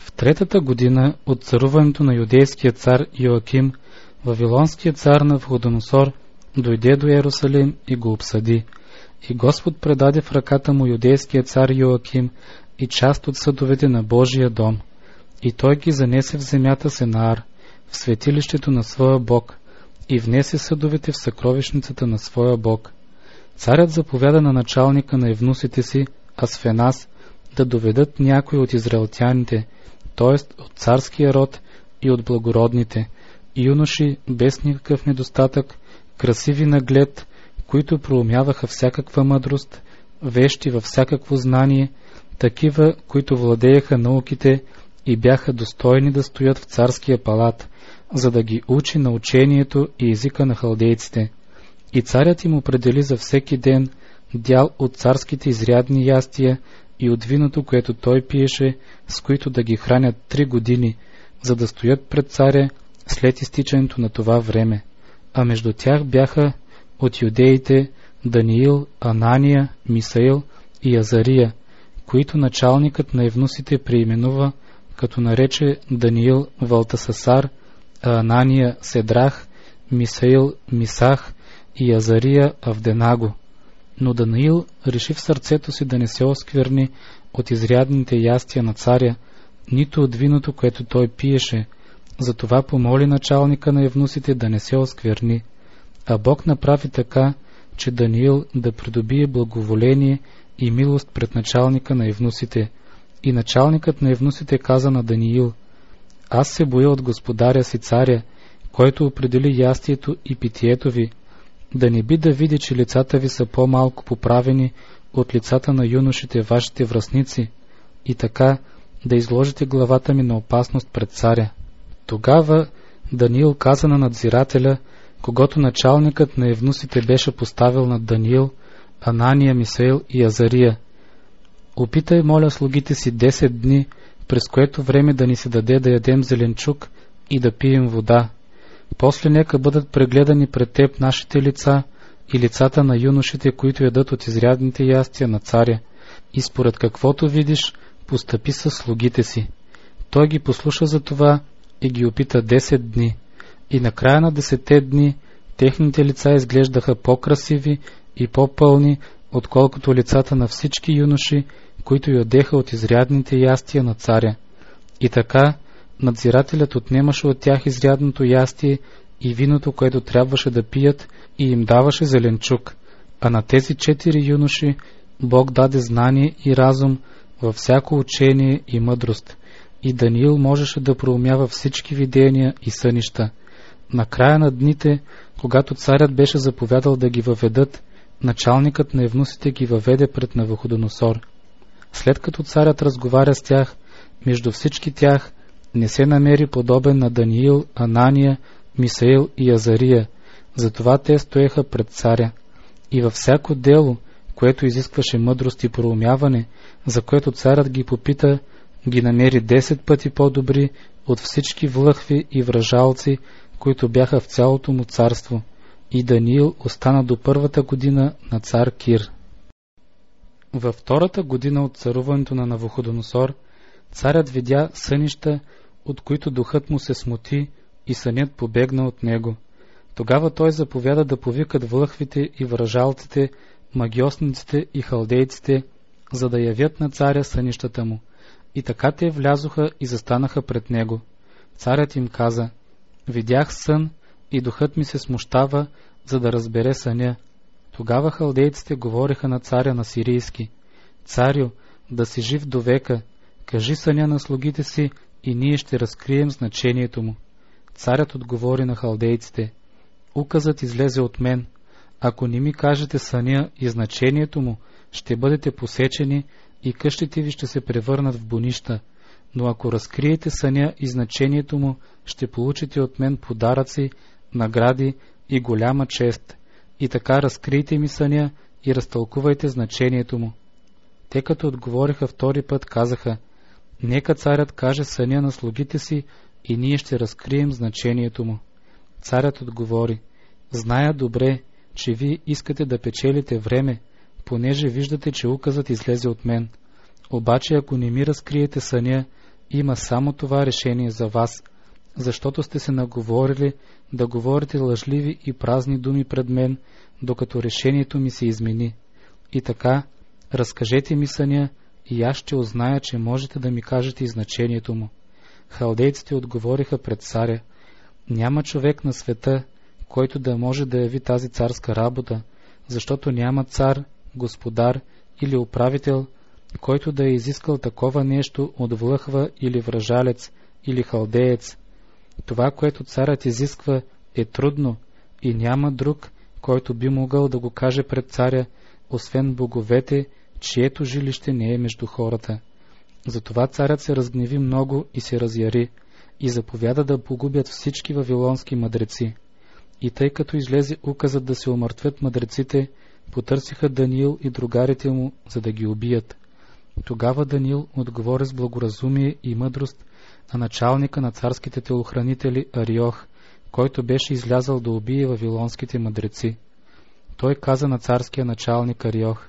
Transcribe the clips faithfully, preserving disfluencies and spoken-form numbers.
В третата година от царуването на юдейския цар Йоаким, вавилонският цар Навуходоносор дойде до Йерусалим и го обсъди. И Господ предаде в ръката му юдейския цар Йоаким и част от съдовете на Божия дом. И той ги занесе в земята Сенаар, в светилището на своя Бог, и внесе съдовете в съкровищницата на своя Бог. Царят заповяда на началника на евнусите си, Асфеназ, да доведат някои от израелтяните, т.е. от царския род и от благородните, юноши без никакъв недостатък, красиви на глед, които проумяваха всякаква мъдрост, вещи във всякакво знание, такива, които владееха науките и бяха достойни да стоят в царския палат, за да ги учи на учението и езика на халдейците. И царят им определи за всеки ден дял от царските изрядни ястия и от виното, което той пиеше, с които да ги хранят три години, за да стоят пред царя след изтичането на това време. А между тях бяха от юдеите Даниил, Анания, Мисаил и Азария, които началникът на евнусите преименува, като нарече Даниил Валтасасар, а Анания Седрах, Мисаил Мисах и Азария Авденаго. Но Даниил реши в сърцето си да не се оскверни от изрядните ястия на царя, нито от виното, което той пиеше. Затова помоли началника на евнусите да не се оскверни. А Бог направи така, че Даниил да придобие благоволение и милост пред началника на евнусите. И началникът на евнусите каза на Даниил: аз се боя от господаря си царя, който определи ястието и питието ви, да не би да види, че лицата ви са по-малко поправени от лицата на юношите вашите връстници, и така да изложите главата ми на опасност пред царя. Тогава Даниил каза на надзирателя, когато началникът на евнусите беше поставил над Даниил, Анания, Мисаил и Азария: опитай, моля, слугите си десет дни, през което време да ни се даде да ядем зеленчук и да пием вода. После нека бъдат прегледани пред теб нашите лица и лицата на юношите, които ядат от изрядните ястия на царя, и според каквото видиш, постъпи със слугите си. Той ги послуша за това и ги опита десет дни. И на края на десетте дни техните лица изглеждаха по-красиви и по-пълни, отколкото лицата на всички юноши, които ядеха от изрядните ястия на царя. И така надзирателят отнемаше от тях изрядното ястие и виното, което трябваше да пият, и им даваше зеленчук. А на тези четири юноши Бог даде знание и разум във всяко учение и мъдрост. И Даниил можеше да проумява всички видения и сънища. На края на дните, когато царят беше заповядал да ги въведат, началникът на евнусите ги въведе пред Навуходоносор. След като царят разговаря с тях, между всички тях не се намери подобен на Даниил, Анания, Мисаил и Азария, затова те стоеха пред царя. И във всяко дело, което изискваше мъдрост и проумяване, за което царят ги попита, ги намери десет пъти по-добри от всички влъхви и вражалци, които бяха в цялото му царство. И Даниил остана до първата година на цар Кир. Във втората година от царуването на Навуходоносор, царят видя сънища, от които духът му се смути и сънят побегна от него. Тогава той заповяда да повикат влъхвите и вражалците, магиосниците и халдейците, за да явят на царя сънищата му. И така те влязоха и застанаха пред него. Царят им каза: видях сън и духът ми се смущава, за да разбере съня. Тогава халдейците говореха на царя на сирийски: царю, да си жив до века, кажи съня на слугите си и ние ще разкрием значението му. Царят отговори на халдейците: указът излезе от мен. Ако не ми кажете съня и значението му, ще бъдете посечени и къщите ви ще се превърнат в бунища. Но ако разкриете съня и значението му, ще получите от мен подаръци, награди и голяма чест. И така разкрийте ми съня и разтълкувайте значението му. Те като отговориха втори път, казаха: нека царят каже съня на слугите си и ние ще разкрием значението му. Царят отговори: зная добре, че вие искате да печелите време, понеже виждате, че указът излезе от мен. Обаче ако не ми разкриете съня има само това решение за вас, защото сте се наговорили да говорите лъжливи и празни думи пред мен, докато решението ми се измени. И така, разкажете ми съня, и аз ще узная, че можете да ми кажете и значението му. Халдейците отговориха пред царя: няма човек на света, който да може да яви тази царска работа, защото няма цар, господар или управител, който да е изискал такова нещо от влъхва или вражалец или халдеец. Това, което царят изисква, е трудно и няма друг, който би могъл да го каже пред царя, освен боговете, чието жилище не е между хората. Затова царят се разгневи много и се разяри, и заповяда да погубят всички вавилонски мъдреци. И тъй като излезе указът да се умъртвят мъдреците, потърсиха Даниил и другарите му, за да ги убият. Тогава Даниил отговори с благоразумие и мъдрост на началника на царските телохранители Ариох, който беше излязъл да убие вавилонските мъдреци. Той каза на царския началник Ариох: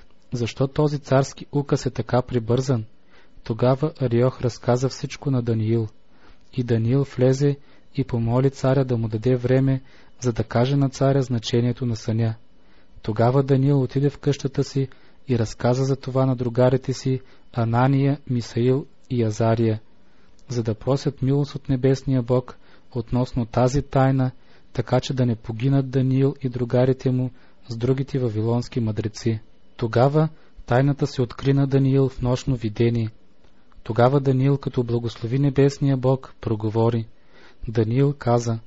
защо този царски указ е така прибързан? Тогава Ариох разказа всичко на Даниил. И Даниил влезе и помоли царя да му даде време, за да каже на царя значението на съня. Тогава Даниил отиде в къщата си и разказа за това на другарите си Анания, Мисаил и Азария, за да просят милост от небесния Бог относно тази тайна, така че да не погинат Даниил и другарите му с другите вавилонски мъдреци. Тогава тайната се откри на Даниил в нощно видение. Тогава Даниил, като благослови небесния Бог, проговори. Даниил каза: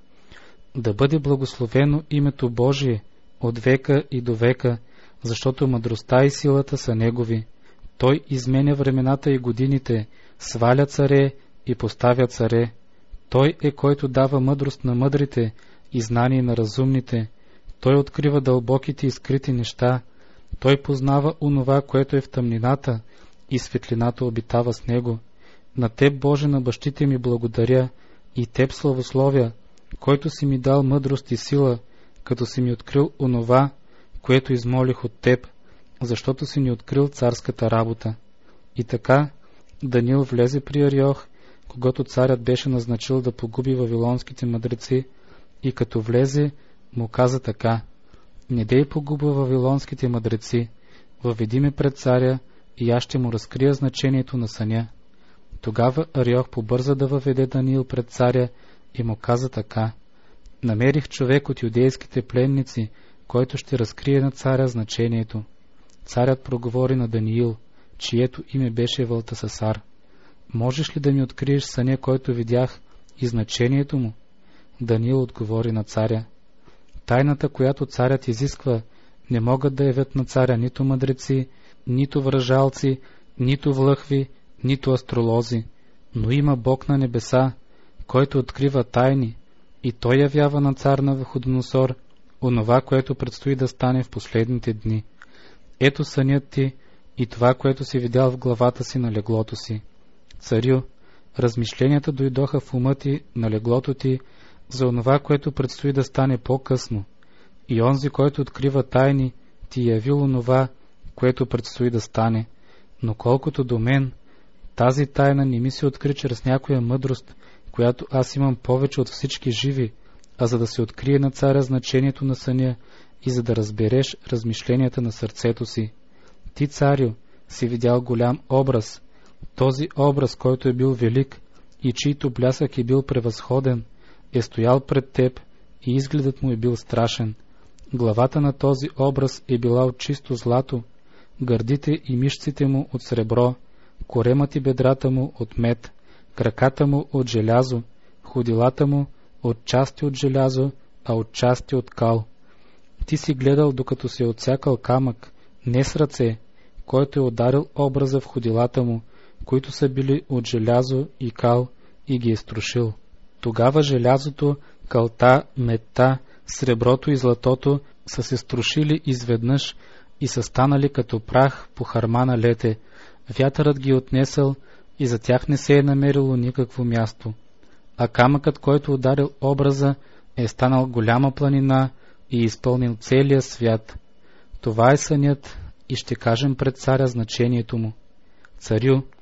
да бъде благословено името Божие от века и до века, защото мъдростта и силата са негови. Той изменя времената и годините, сваля царе и поставя царе. Той е, който дава мъдрост на мъдрите и знание на разумните. Той открива дълбоките и скрити неща. Той познава онова, което е в тъмнината, и светлината обитава с него. На теб, Боже, на бащите ми благодаря, и теб славословя, който си ми дал мъдрост и сила, като си ми открил онова, което измолих от теб, защото си ни открил царската работа. И така Даниил влезе при Ариох, когато царят беше назначил да погуби вавилонските мъдреци, и като влезе, му каза така: не дей погубва вавилонските мъдреци, въведи ме пред царя, и аз ще му разкрия значението на съня. Тогава Ариох побърза да въведе Даниил пред царя и му каза така: намерих човек от юдейските пленници, който ще разкрие на царя значението. Царят проговори на Даниил, чието име беше Валтасасар: можеш ли да ми откриеш съня, който видях, и значението му? Даниил отговори на царя: тайната, която царят изисква, не могат да явят на царя нито мъдреци, нито вражалци, нито влъхви, нито астролози, но има Бог на небеса, който открива тайни, и той явява на цар Навуходоносор онова, което предстои да стане в последните дни. Ето сънят ти и това, което си видял в главата си на леглото си. Царю, размишленията дойдоха в ума ти на леглото ти за онова, което предстои да стане по-късно, и онзи, който открива тайни, ти е явил онова, което предстои да стане. Но колкото до мен, тази тайна не ми се откри чрез някоя мъдрост, която аз имам повече от всички живи, а за да се открие на царя значението на съня и за да разбереш размишленията на сърцето си. Ти, царю, си видял голям образ. Този образ, който е бил велик и чийто блясък е бил превъзходен, е стоял пред теб и изгледът му е бил страшен. Главата на този образ е била от чисто злато, гърдите и мишците му от сребро, коремът и бедрата му от мед, краката му от желязо, ходилата му от части от желязо, а от части от кал. Ти си гледал, докато се е отсякал камък, не с ръце, който е ударил образа в ходилата му, които са били от желязо и кал, и ги е струшил. Тогава желязото, калта, медта, среброто и златото са се струшили изведнъж и са станали като прах по харма на лете. Вятърът ги отнесъл и за тях не се е намерило никакво място. А камъкът, който ударил образа, е станал голяма планина и изпълнил целия свят. Това е сънят и ще кажем пред царя значението му. Царю,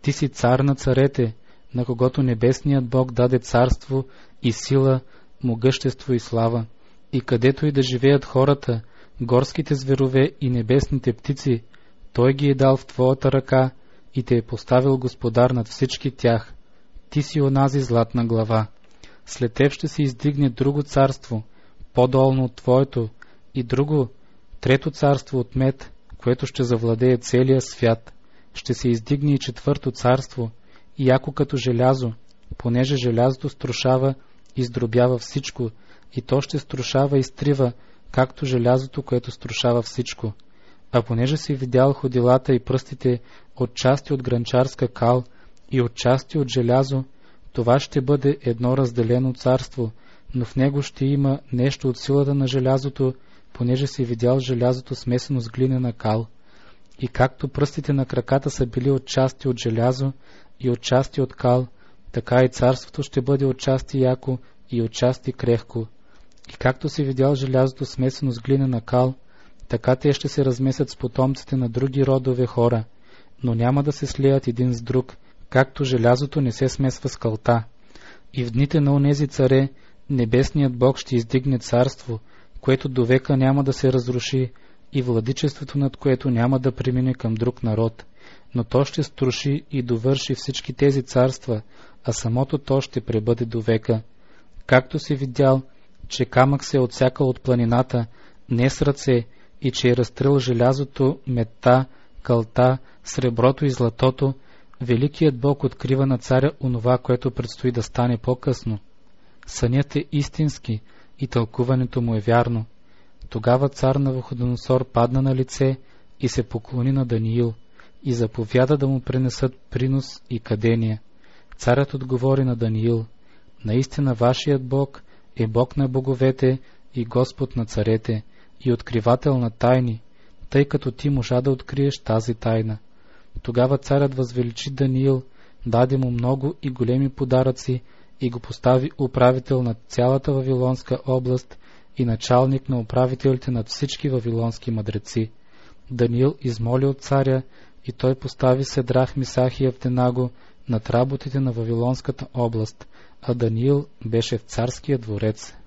Ти си цар на царете, на когото небесният Бог даде царство и сила, могъщество и слава. И където и да живеят хората, горските зверове и небесните птици, Той ги е дал в твоята ръка и те е поставил господар над всички тях. Ти си онази златна глава. След теб ще се издигне друго царство, по-долно от твоето, и друго, трето царство от мед, което ще завладее целия свят. Ще се издигне и четвърто царство, яко като желязо, понеже желязото струшава и сдробява всичко, и то ще струшава и стрива, както желязото, което струшава всичко. А понеже си видял ходилата и пръстите от части от гранчарска кал и от части от желязо, това ще бъде едно разделено царство, но в него ще има нещо от силата на желязото, понеже си видял желязото смесено с глинена кал. И както пръстите на краката са били от части от желязо и от части от кал, така и царството ще бъде от части яко и от части крехко. И както си видял желязото смесено с глинена кал, така те ще се размесят с потомците на други родове хора, но няма да се слеят един с друг, както желязото не се смесва с калта. И в дните на онези царе, небесният Бог ще издигне царство, което до века няма да се разруши, и владичеството над което няма да премине към друг народ, но то ще струши и довърши всички тези царства, а самото то ще пребъде до века. Както си видял, че камък се е отсякал от планината, не с ръце, и че е разтрил желязото, медта, калта, среброто и златото, великият Бог открива на царя онова, което предстои да стане по-късно. Сънят е истински и тълкуването му е вярно. Тогава цар Навуходоносор падна на лице и се поклони на Даниил и заповяда да му пренесат принос и кадение. Царят отговори на Даниил: наистина вашият Бог е Бог на боговете и Господ на царете и откривател на тайни, тъй като ти можа да откриеш тази тайна. Тогава царят възвеличи Даниил, даде му много и големи подаръци и го постави управител над цялата Вавилонска област и началник на управителите над всички вавилонски мъдреци. Даниил измоли от царя и той постави Седрах, Мисах и Авденаго над работите на Вавилонската област, а Даниил беше в царския дворец.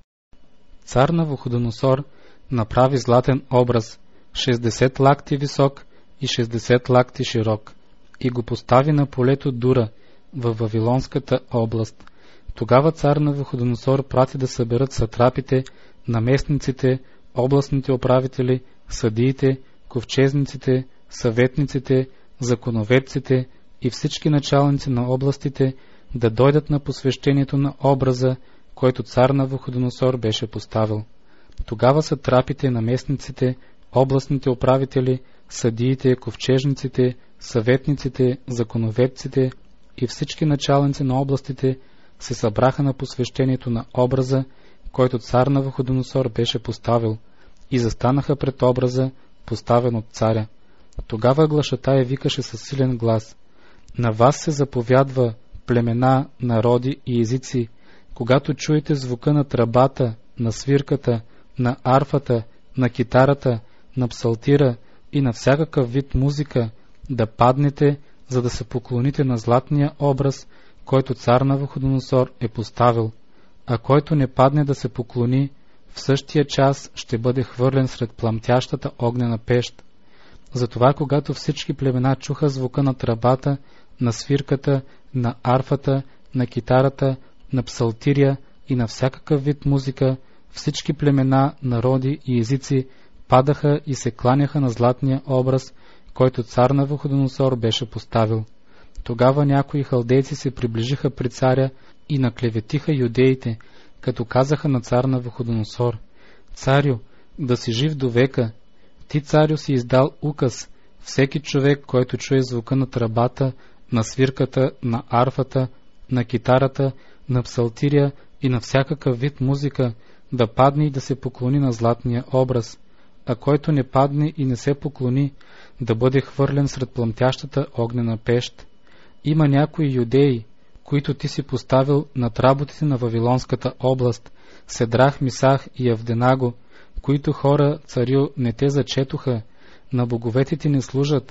Цар Навуходоносор направи златен образ, шестдесет лакти висок и шестдесет лакти широк, и го постави на полето Дура във Вавилонската област. Тогава цар Навуходоносор прати да съберат сатрапите, наместниците, областните управители, съдиите, ковчезниците, съветниците, законоведците и всички началници на областите да дойдат на посвещението на образа, който цар Навуходоносор беше поставил. Тогава сатрапите, наместниците, областните управители, съдиите, ковчежниците, съветниците, законоведците и всички началници на областите се събраха на посвещението на образа, който цар Навуходоносор беше поставил, и застанаха пред образа, поставен от царя. Тогава глашатая викаше със силен глас: на вас се заповядва, племена, народи и езици, когато чуете звука на тръбата, на свирката, на арфата, на китарата, на псалтира и на всякакъв вид музика, да паднете, за да се поклоните на златния образ, който цар Навуходоносор е поставил, а който не падне да се поклони, в същия час ще бъде хвърлен сред пламтящата огнена пещ. Затова, когато всички племена чуха звука на тръбата, на свирката, на арфата, на китарата, на псалтирия и на всякакъв вид музика, всички племена, народи и езици падаха и се кланяха на златния образ, който цар Навуходоносор беше поставил. Тогава някои халдейци се приближиха при царя и наклеветиха юдеите, като казаха на цар Навуходоносор: царю, да си жив до века. Ти, царю, си издал указ: всеки човек, който чуе звука на тръбата, на свирката, на арфата, на китарата, на псалтирия и на всякакъв вид музика, да падне и да се поклони на златния образ, а който не падне и не се поклони, да бъде хвърлен сред пламтящата огнена пещ. Има някои юдеи, които ти си поставил над работите на Вавилонската област, Седрах, Мисах и Авденаго, които хора, царю, не те зачетоха, на боговете ти не служат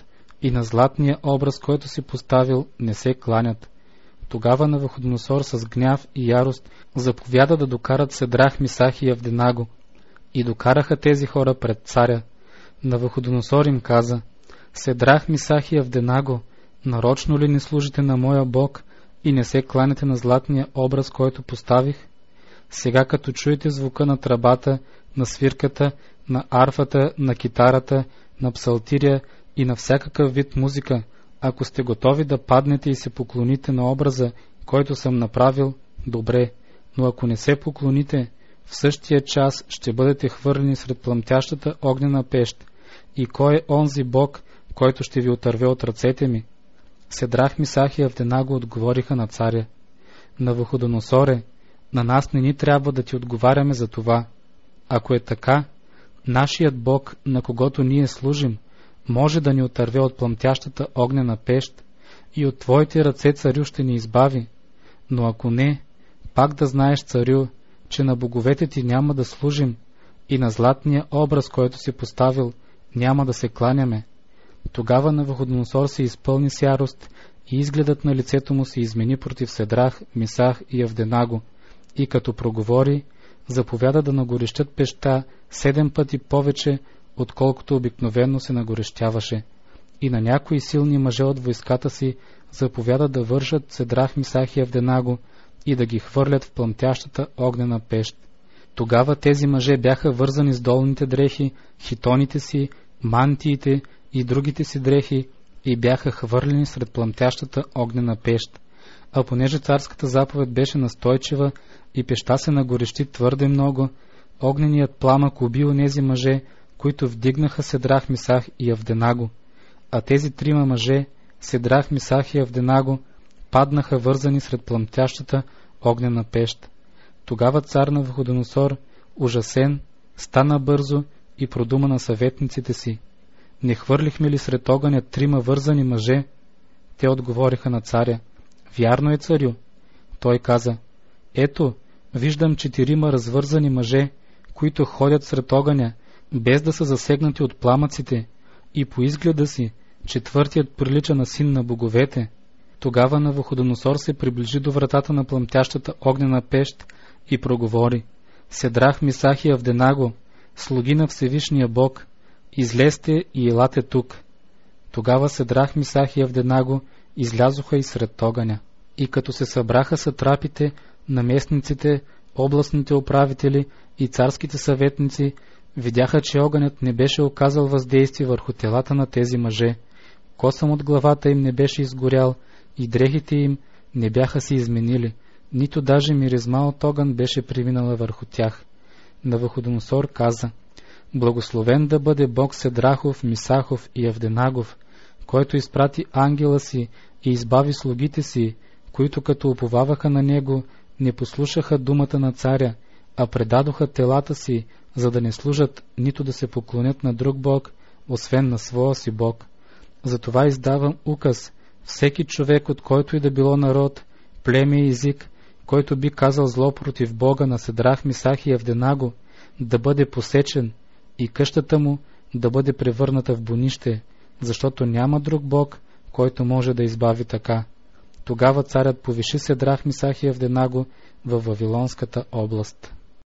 и на златния образ, който си поставил, не се кланят. Тогава Навуходоносор с гняв и ярост заповяда да докарат Седрах, Мисах и Авденаго. И докараха тези хора пред царя. Навуходоносор им каза: Седрах, Мисах и Авденаго, нарочно ли не служите на моя Бог и не се кланяте на златния образ, който поставих? Сега като чуете звука на тръбата, на свирката, на арфата, на китарата, на псалтиря и на всякакъв вид музика, ако сте готови да паднете и се поклоните на образа, който съм направил, добре, но ако не се поклоните, в същия час ще бъдете хвърлени сред пламтящата огнена пещ. И кой е онзи Бог, който ще ви отърве от ръцете ми? Седрах, Мисах и Авденаго отговориха на царя: Навуходоносоре, на нас не ни трябва да ти отговаряме за това. Ако е така, нашият Бог, на когото ние служим, може да ни отърве от пламтящата огнена пещ и от твоите ръце, царю, ще ни избави. Но ако не, пак да знаеш, царю, че на боговете ти няма да служим и на златния образ, който си поставил, няма да се кланяме. Тогава Навуходоносор се изпълни с ярост и изгледът на лицето му се измени против Седрах, Мисах и Авденаго, и като проговори, заповяда да нагорещят пещта седем пъти повече, отколкото обикновено се нагорещяваше. И на някои силни мъже от войската си заповяда да вържат Седрах, Мисах и Авденаго и да ги хвърлят в пламтящата огнена пещ. Тогава тези мъже бяха вързани с долните дрехи, хитоните си, мантиите и другите си дрехи и бяха хвърлени сред пламтящата огнена пещ. А понеже царската заповед беше настойчива и пещта се нагорещи твърде много, огненият пламък уби онези мъже, които вдигнаха Седрах, Мисах и Авденаго. А тези трима мъже, Седрах, Мисах и Авденаго, паднаха вързани сред пламтящата огнена пещ. Тогава цар Навуходоносор, ужасен, стана бързо и продума на съветниците си: Не хвърлихме ли сред огъня трима вързани мъже? Те отговориха на царя: Вярно е, царю. Той каза: Ето, виждам четирима развързани мъже, които ходят сред огъня, без да са засегнати от пламъците, и по изгледа си четвъртият прилича на син на боговете. Тогава Навуходоносор се приближи до вратата на пламтящата огнена пещ и проговори: Седрах, Мисах и Авденаго, слуги на Всевишния Бог, излезте и елате тук. Тогава Седрах, Мисах и Авденаго излязоха и сред огъня. И като се събраха сатрапите, наместниците, областните управители и царските съветници, видяха, че огънят не беше оказал въздействие върху телата на тези мъже. Косъм от главата им не беше изгорял и дрехите им не бяха се изменили, нито даже миризма от огън беше преминала върху тях. Навуходоносор каза: Благословен да бъде Бог Седрахов, Мисахов и Авденагов, който изпрати ангела си и избави слугите си, които като уповаваха на него, не послушаха думата на царя, а предадоха телата си, за да не служат, нито да се поклонят на друг Бог, освен на своя си Бог. Затова издавам указ: всеки човек, от който и да било народ, племе и език, който би казал зло против Бога на Седрах, Мисах и Авденаго, да бъде посечен и къщата му да бъде превърната в бонище, защото няма друг Бог, който може да избави така. Тогава царят повиши Седрах, Мисах и Авденаго във Вавилонската област.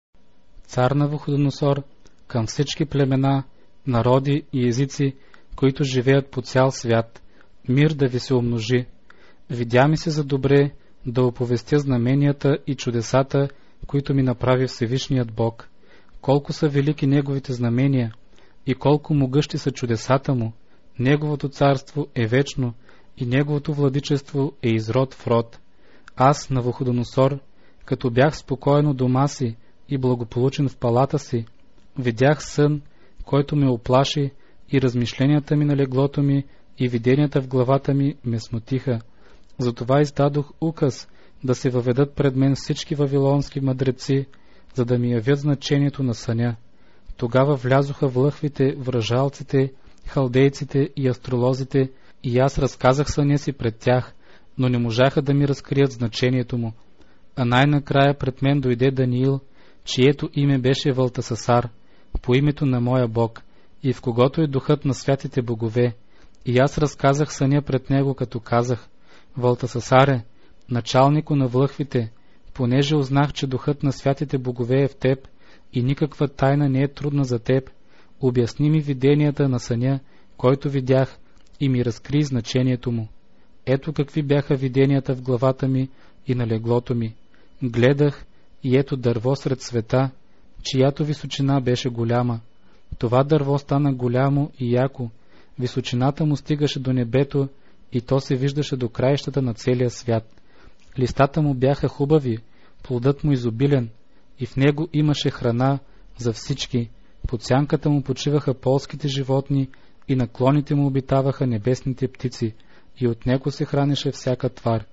Цар Навуходоносор към всички племена, народи и езици, които живеят по цял свят: мир да ви се умножи. Видя ми се за добре да оповестя знаменията и чудесата, които ми направи Всевишният Бог. Колко са велики неговите знамения и колко могъщи са чудесата му. Неговото царство е вечно и неговото владичество е из род в род. Аз, Навуходоносор, като бях спокойно дома си и благополучен в палата си, видях сън, който ме оплаши, и размишленията ми на леглото ми и виденията в главата ми ме смутиха. Затова издадох указ да се въведат пред мен всички вавилонски мъдреци, за да ми явят значението на съня. Тогава влязоха влъхвите, вражалците, халдейците и астролозите, и аз разказах съня си пред тях, но не можаха да ми разкрият значението му. А най-накрая пред мен дойде Даниил, чието име беше Валтасасар, по името на моя Бог, и в когото е духът на святите богове, И аз разказах съня пред него, като казах: Валтасасаре, началнико на влъхвите, понеже узнах, че духът на святите богове е в теб и никаква тайна не е трудна за теб, обясни ми виденията на съня, който видях, и ми разкри значението му. Ето какви бяха виденията в главата ми и на леглото ми. Гледах и ето дърво сред света, чиято височина беше голяма. Това дърво стана голямо и яко, височината му стигаше до небето и то се виждаше до краищата на целия свят. Листата му бяха хубави, плодът му изобилен и в него имаше храна за всички. Под сянката му почиваха полските животни и на клоните му обитаваха небесните птици и от него се хранеше всяка твар.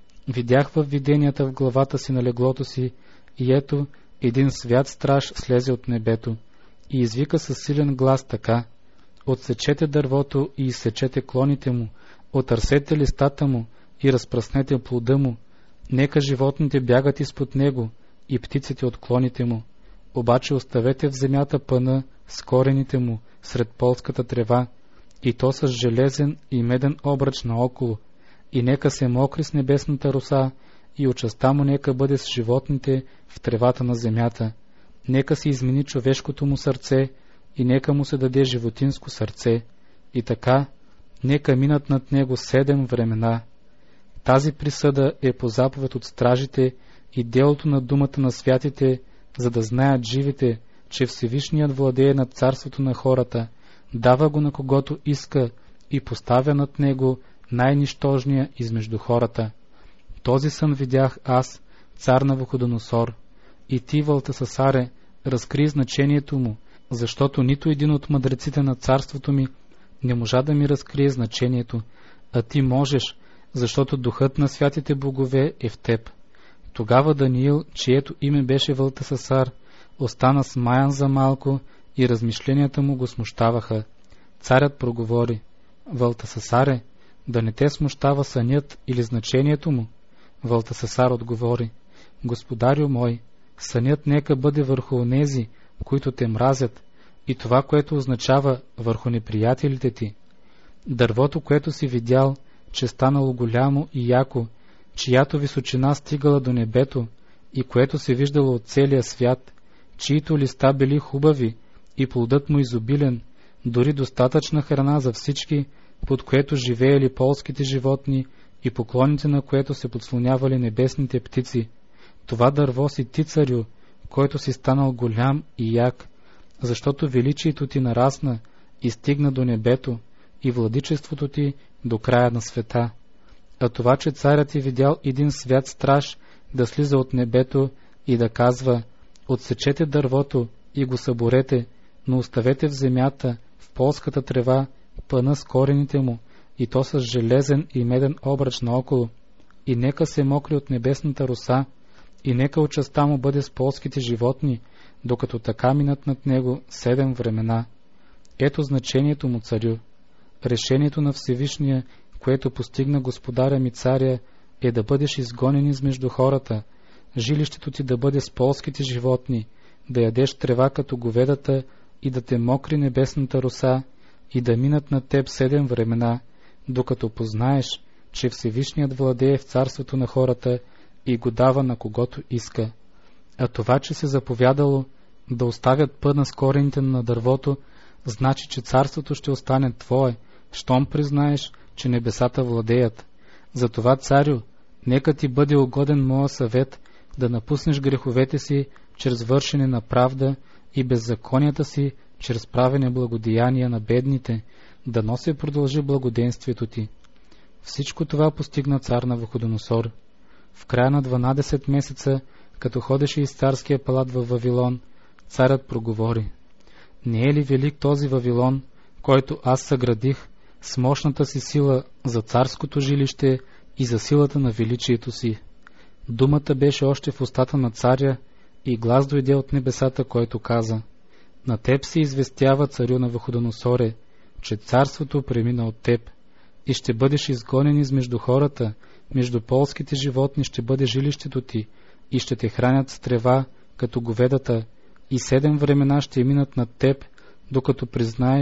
Видях във виденията в главата си на леглото си и ето един свят страж слезе от небето и извика със силен глас така: отсечете дървото и изсечете клоните му, отърсете листата му и разпръснете плода му. Нека животните бягат изпод него и птиците от клоните му. Обаче оставете в земята пъна с корените му сред полската трева, и то с железен и меден обръч наоколо, и нека се мокри с небесната роса, и участта му нека бъде с животните в тревата на земята. Нека се измени човешкото му сърце, и нека му се даде животинско сърце. И така, нека минат над него седем времена. Тази присъда е по заповед от стражите и делото на думата на святите, за да знаят живите, че Всевишният владее над царството на хората, дава го на когото иска и поставя над него най-нищожния измежду хората. Този сън видях аз, цар Навуходоносор, и ти, Валтасасаре, разкри значението му, защото нито един от мъдреците на царството ми не можа да ми разкрие значението, а ти можеш, защото духът на святите богове е в теб. Тогава Даниил, чието име беше Валтасасар, остана смаян за малко и размишленията му го смущаваха. Царят проговори: Валтасасаре, да не те смущава сънят или значението му? Валтасасар отговори: Господарю мой, сънят нека бъде върху онези, които те мразят, и това, което означава върху неприятелите ти. Дървото, което си видял, че станало голямо и яко, чиято височина стигала до небето и което се виждало от целия свят, чието листа били хубави и плодът му изобилен, дори достатъчна храна за всички, под което живеели полските животни и поклоните на което се подслонявали небесните птици. Това дърво си ти, царю, който си станал голям и як, защото величието ти нарасна и стигна до небето и владичеството ти до края на света. А това, че царят ти видял един свят страж да слиза от небето и да казва: отсечете дървото и го съборете, но оставете в земята, в полската трева, пъна с корените му, и то с железен и меден обръч наоколо, и нека се мокри от небесната роса, и нека участта му бъде с полските животни, докато така минат над него седем времена. Ето значението му, царю. Решението на Всевишния, което постигна господаря ми царя, е да бъдеш изгонен измежду хората, жилището ти да бъде с полските животни, да ядеш трева като говедата и да те мокри небесната роса, и да минат над теб седем времена, докато познаеш, че Всевишният владее в царството на хората и го дава на когото иска. А това, че се заповядало да оставят пъна с корените на дървото, значи, че царството ще остане твое, щом признаеш, че небесата владеят. Затова, царю, нека ти бъде угоден моя съвет да напуснеш греховете си чрез вършене на правда и беззаконията си чрез правене благодеяния на бедните, да носи продължи благоденствието ти. Всичко това постигна цар Навуходоносор. В края на дванадесет месеца, като ходеше из царския палат във Вавилон, царят проговори: не е ли велик този Вавилон, който аз съградих с мощната си сила за царското жилище и за силата на величието си? Думата беше още в устата на царя и глас дойде от небесата, който каза: на теб се известява, царю Навуходоносоре, че царството премина от теб и ще бъдеш изгонен измежду хората, между полските животни ще бъде жилището ти и ще те хранят с трева, като говедата, и седем времена ще минат над теб, докато признаеш,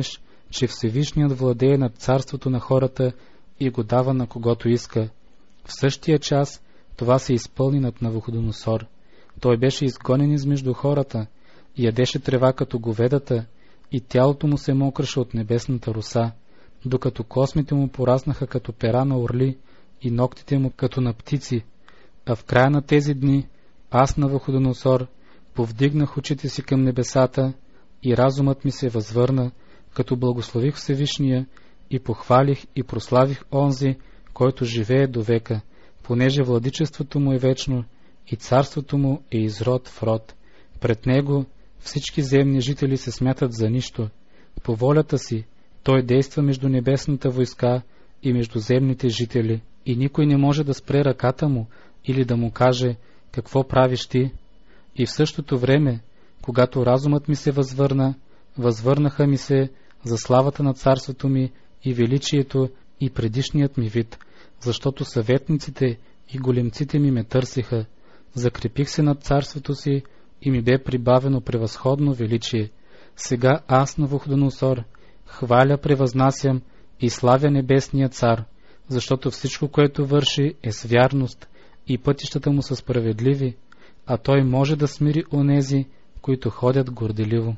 че Всевишният владее над царството на хората и го дава на когото иска. В същия час това се изпълни над Навуходоносор. Той беше изгонен измежду хората, ядеше трева като говедата и тялото му се мокраше от небесната роса, докато космите му пораснаха като пера на орли и ногтите му като на птици. А в края на тези дни аз, Навуходоносор, повдигнах очите си към небесата и разумът ми се възвърна, като благослових Всевишния и похвалих и прославих онзи, който живее до века, понеже владичеството му е вечно и царството му е из род в род. Пред него всички земни жители се смятат за нищо. По волята си той действа между небесната войска и между земните жители, и никой не може да спре ръката му или да му каже: какво правиш ти? И в същото време, когато разумът ми се възвърна, възвърнаха ми се за славата на царството ми и величието и предишният ми вид, защото съветниците и големците ми ме търсиха. Закрепих се над царството си и ми бе прибавено превъзходно величие. Сега аз, Навуходоносор, хваля, превъзнасям и славя небесния цар, защото всичко, което върши, е с вярност и пътищата му са справедливи, а той може да смири онези, които ходят горделиво.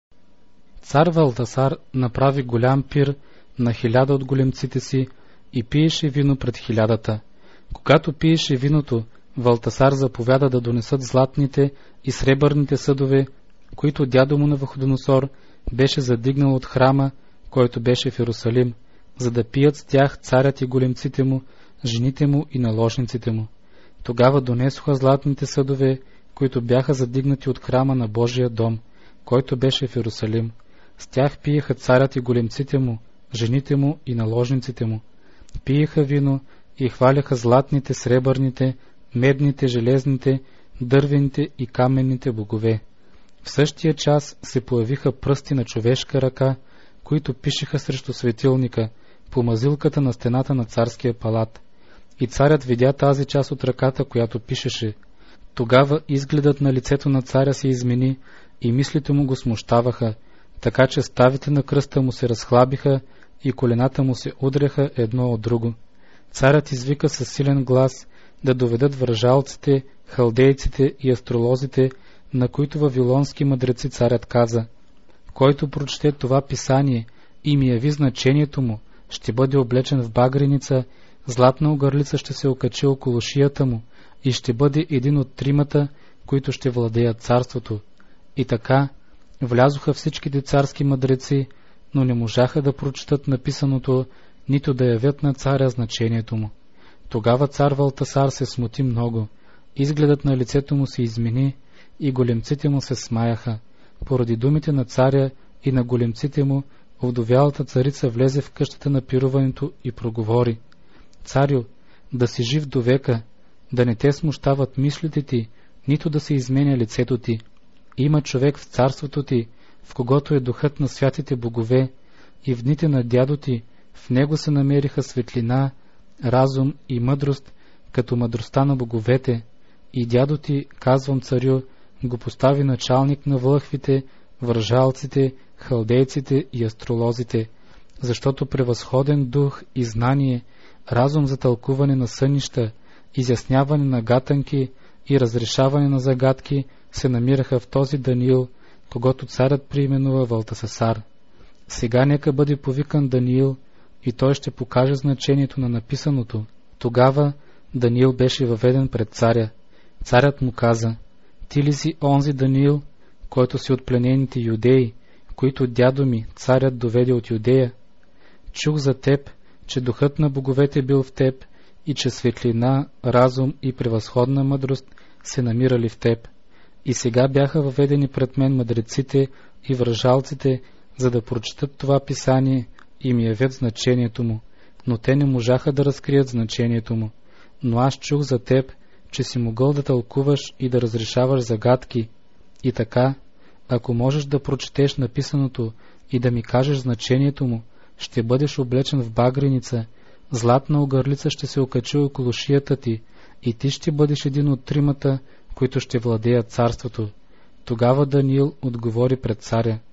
Цар Валтасар направи голям пир на хиляда от големците си и пиеше вино пред хилядата. Когато пиеше виното, Валтасар заповяда да донесат златните и сребърните съдове, които дядо му Навуходоносор беше задигнал от храма, който беше в Йерусалим, за да пият с тях царят и големците му, жените му и наложниците му. Тогава донесоха златните съдове, които бяха задигнати от храма на Божия дом, който беше в Йерусалим. С тях пиеха царят и големците му, жените му и наложниците му. Пиеха вино и хваляха златните, сребърните, медните, железните, дървените и каменните богове. В същия час се появиха пръсти на човешка ръка, които пишеха срещу светилника по мазилката на стената на царския палат. И царят видя тази част от ръката, която пишеше. Тогава изгледът на лицето на царя се измени и мислите му го смущаваха, така че ставите на кръста му се разхлабиха и колената му се удряха едно от друго. Царят извика със силен глас да доведат вържалците, халдейците и астролозите, на които вавилонски мъдреци царят каза: който прочете това писание и ми яви значението му, ще бъде облечен в багреница, златна огърлица ще се окачи около шията му и ще бъде един от тримата, които ще владеят царството. И така влязоха всичките царски мъдреци, но не можаха да прочетат написаното, нито да явят на царя значението му. Тогава цар Валтасар се смути много, изгледът на лицето му се измени и големците му се смаяха. Поради думите на царя и на големците му, овдовялата царица влезе в къщата на пируването и проговори: царю, да си жив до века, да не те смущават мислите ти, нито да се изменя лицето ти. Има човек в царството ти, в когото е духът на святите богове, и в дните на дядо ти в него се намериха светлина, разум и мъдрост, като мъдростта на боговете, и дядо ти, казвам царю, го постави началник на вълхвите, вържалците, халдейците и астролозите, защото превъзходен дух и знание, разум за тълкуване на сънища, изясняване на гатанки и разрешаване на загадки се намираха в този Даниил, когото царят преименува Валтасасар. Сега нека бъде повикан Даниил и той ще покаже значението на написаното. Тогава Даниил беше въведен пред царя. Царят му каза: ти ли си онзи Даниил, който си от пленените юдеи, които дядо ми, царят, доведе от Юдея? Чух за теб, че духът на боговете бил в теб и че светлина, разум и превъзходна мъдрост се намирали в теб. И сега бяха въведени пред мен мъдреците и вържалците, за да прочетат това писание и ми явят значението му, но те не можаха да разкрият значението му. Но аз чух за теб, че си могъл да тълкуваш и да разрешаваш загадки. И така, ако можеш да прочетеш написаното и да ми кажеш значението му, ще бъдеш облечен в багреница, златна огърлица ще се окачи около шията ти и ти ще бъдеш един от тримата, които ще владеят царството. Тогава Даниил отговори пред царя: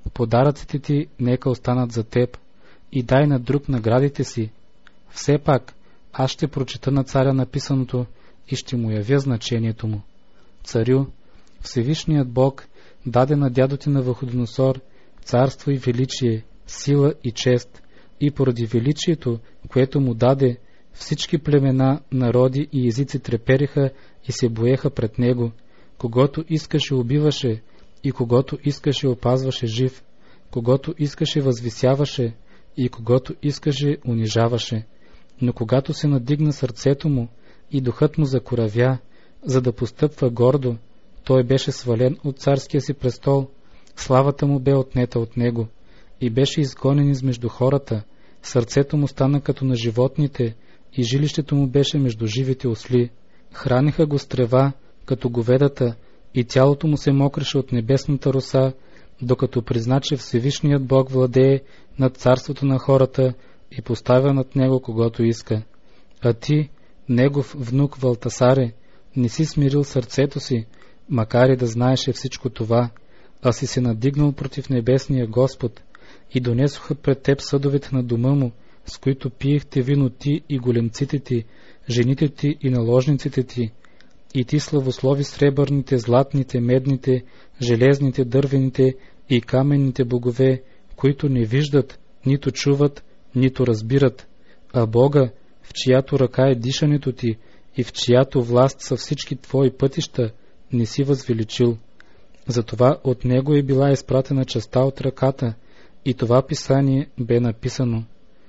подаръците ти нека останат за теб и дай на друг наградите си. Все пак, аз ще прочета на царя написаното и ще му явя значението му. Царю, Всевишният Бог даде на дядо ти Навуходоносор царство и величие, сила и чест, и поради величието, което му даде, всички племена, народи и езици трепереха и се боеха пред него, когото искаше убиваше и когото искаше опазваше жив, когото искаше възвисяваше и когото искаше унижаваше. Но когато се надигна сърцето му и духът му закоравя, за да постъпва гордо, той беше свален от царския си престол, славата му бе отнета от него и беше изгонен измежду хората, сърцето му стана като на животните и жилището му беше между живите осли. Храниха го с трева, като говедата, и тялото му се мокреше от небесната роса, докато призна, че Всевишният Бог владее над царството на хората и поставя над него когото иска. А ти, негов внук Валтасаре, не си смирил сърцето си, макар и да знаеше всичко това, а си се надигнал против небесния Господ, и донесоха пред теб съдовете на дома му, с които пиехте вино ти и големците ти, жените ти и наложниците ти, и ти славослови сребърните, златните, медните, железните, дървените и каменните богове, които не виждат, нито чуват, нито разбират, а Бога, в чиято ръка е дишането ти и в чиято власт са всички твои пътища, не си възвеличил. Затова от него е била изпратена частта от ръката, и това писание бе написано.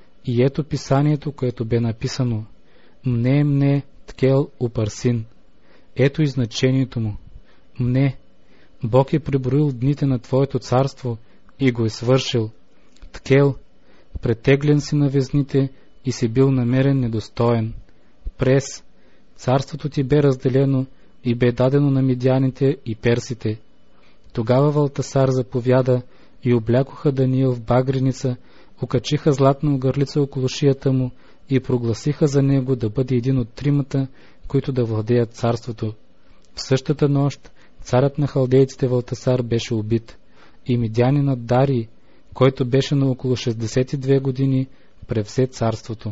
И ето писанието, което бе написано: Мне, мне, ткел упарсин. Ето и значението му. Мне, Бог е преброил дните на твоето царство и го е свършил. Ткел, претеглен си на везните и си бил намерен недостоен. Прес, царството ти бе разделено и бе дадено на медяните и персите. Тогава Валтасар заповяда и облякоха Даниил в багреница, окачиха златна огърлица около шията му и прогласиха за него да бъде един от тримата, които да владеят царството. В същата нощ царят на халдейците Валтасар беше убит и медянинът Дарий, който беше на около шестдесет и две години, превзе царството.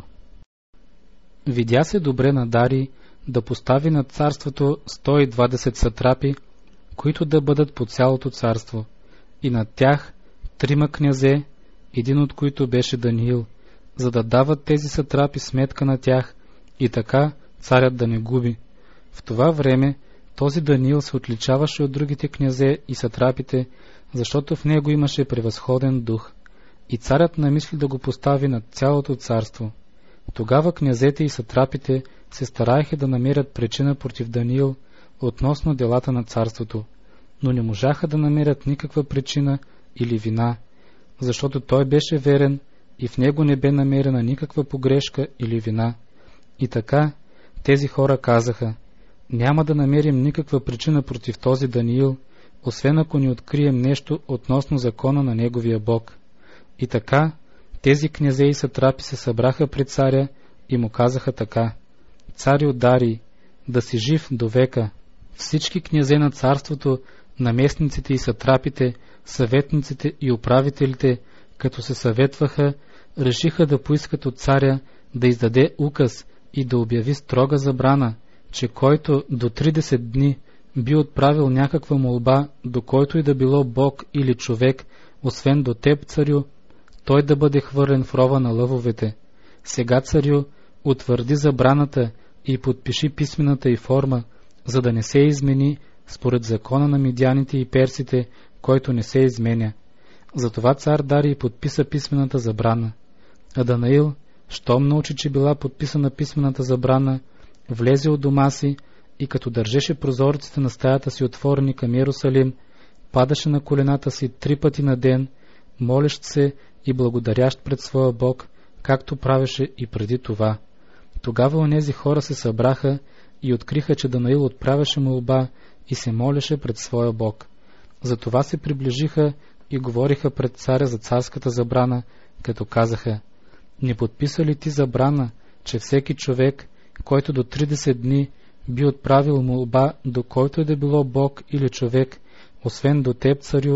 Видя се добре на Дарий да постави над царството сто и двадесет сатрапи, които да бъдат по цялото царство, и над тях трима князе, един от които беше Даниил, за да дават тези сатрапи сметка на тях и така царят да не губи. В това време този Даниил се отличаваше от другите князе и сатрапите, защото в него имаше превъзходен дух, и царят намисли да го постави над цялото царство. Тогава князете и сатрапите се стараеха да намерят причина против Даниил относно делата на царството, но не можаха да намерят никаква причина или вина, защото той беше верен и в него не бе намерена никаква погрешка или вина. И така тези хора казаха: няма да намерим никаква причина против този Даниил, освен ако не открием нещо относно закона на неговия Бог. И така тези князе и сатрапи се събраха пред царя и му казаха така: Царю Дарий, да си жив до века. Всички князе на царството, наместниците и сатрапите, съветниците и управителите, като се съветваха, решиха да поискат от царя да издаде указ и да обяви строга забрана, че който до тридесет дни би отправил някаква молба, до който и да било Бог или човек, освен до теб, царю, той да бъде хвърлен в рова на лъвовете. Сега, царю, утвърди забраната и подпиши писмената й форма, за да не се измени според закона на медяните и персите, който не се изменя. Затова цар Дарий подписа писмената забрана. А Данаил, щом научи, че била подписана писмената забрана, влезе от дома си и като държеше прозорците на стаята си отворени към Йерусалим, падаше на колената си три пъти на ден, молещ се и благодарящ пред своя Бог, както правеше и преди това. Тогава онези хора се събраха и откриха, че Данаил отправяше молба и се молеше пред своя Бог. Затова се приближиха и говориха пред царя за царската забрана, като казаха: не подписа ли ти забрана, че всеки човек, който до тридесет дни би отправил молба до който е да било Бог или човек, освен до теб, царю,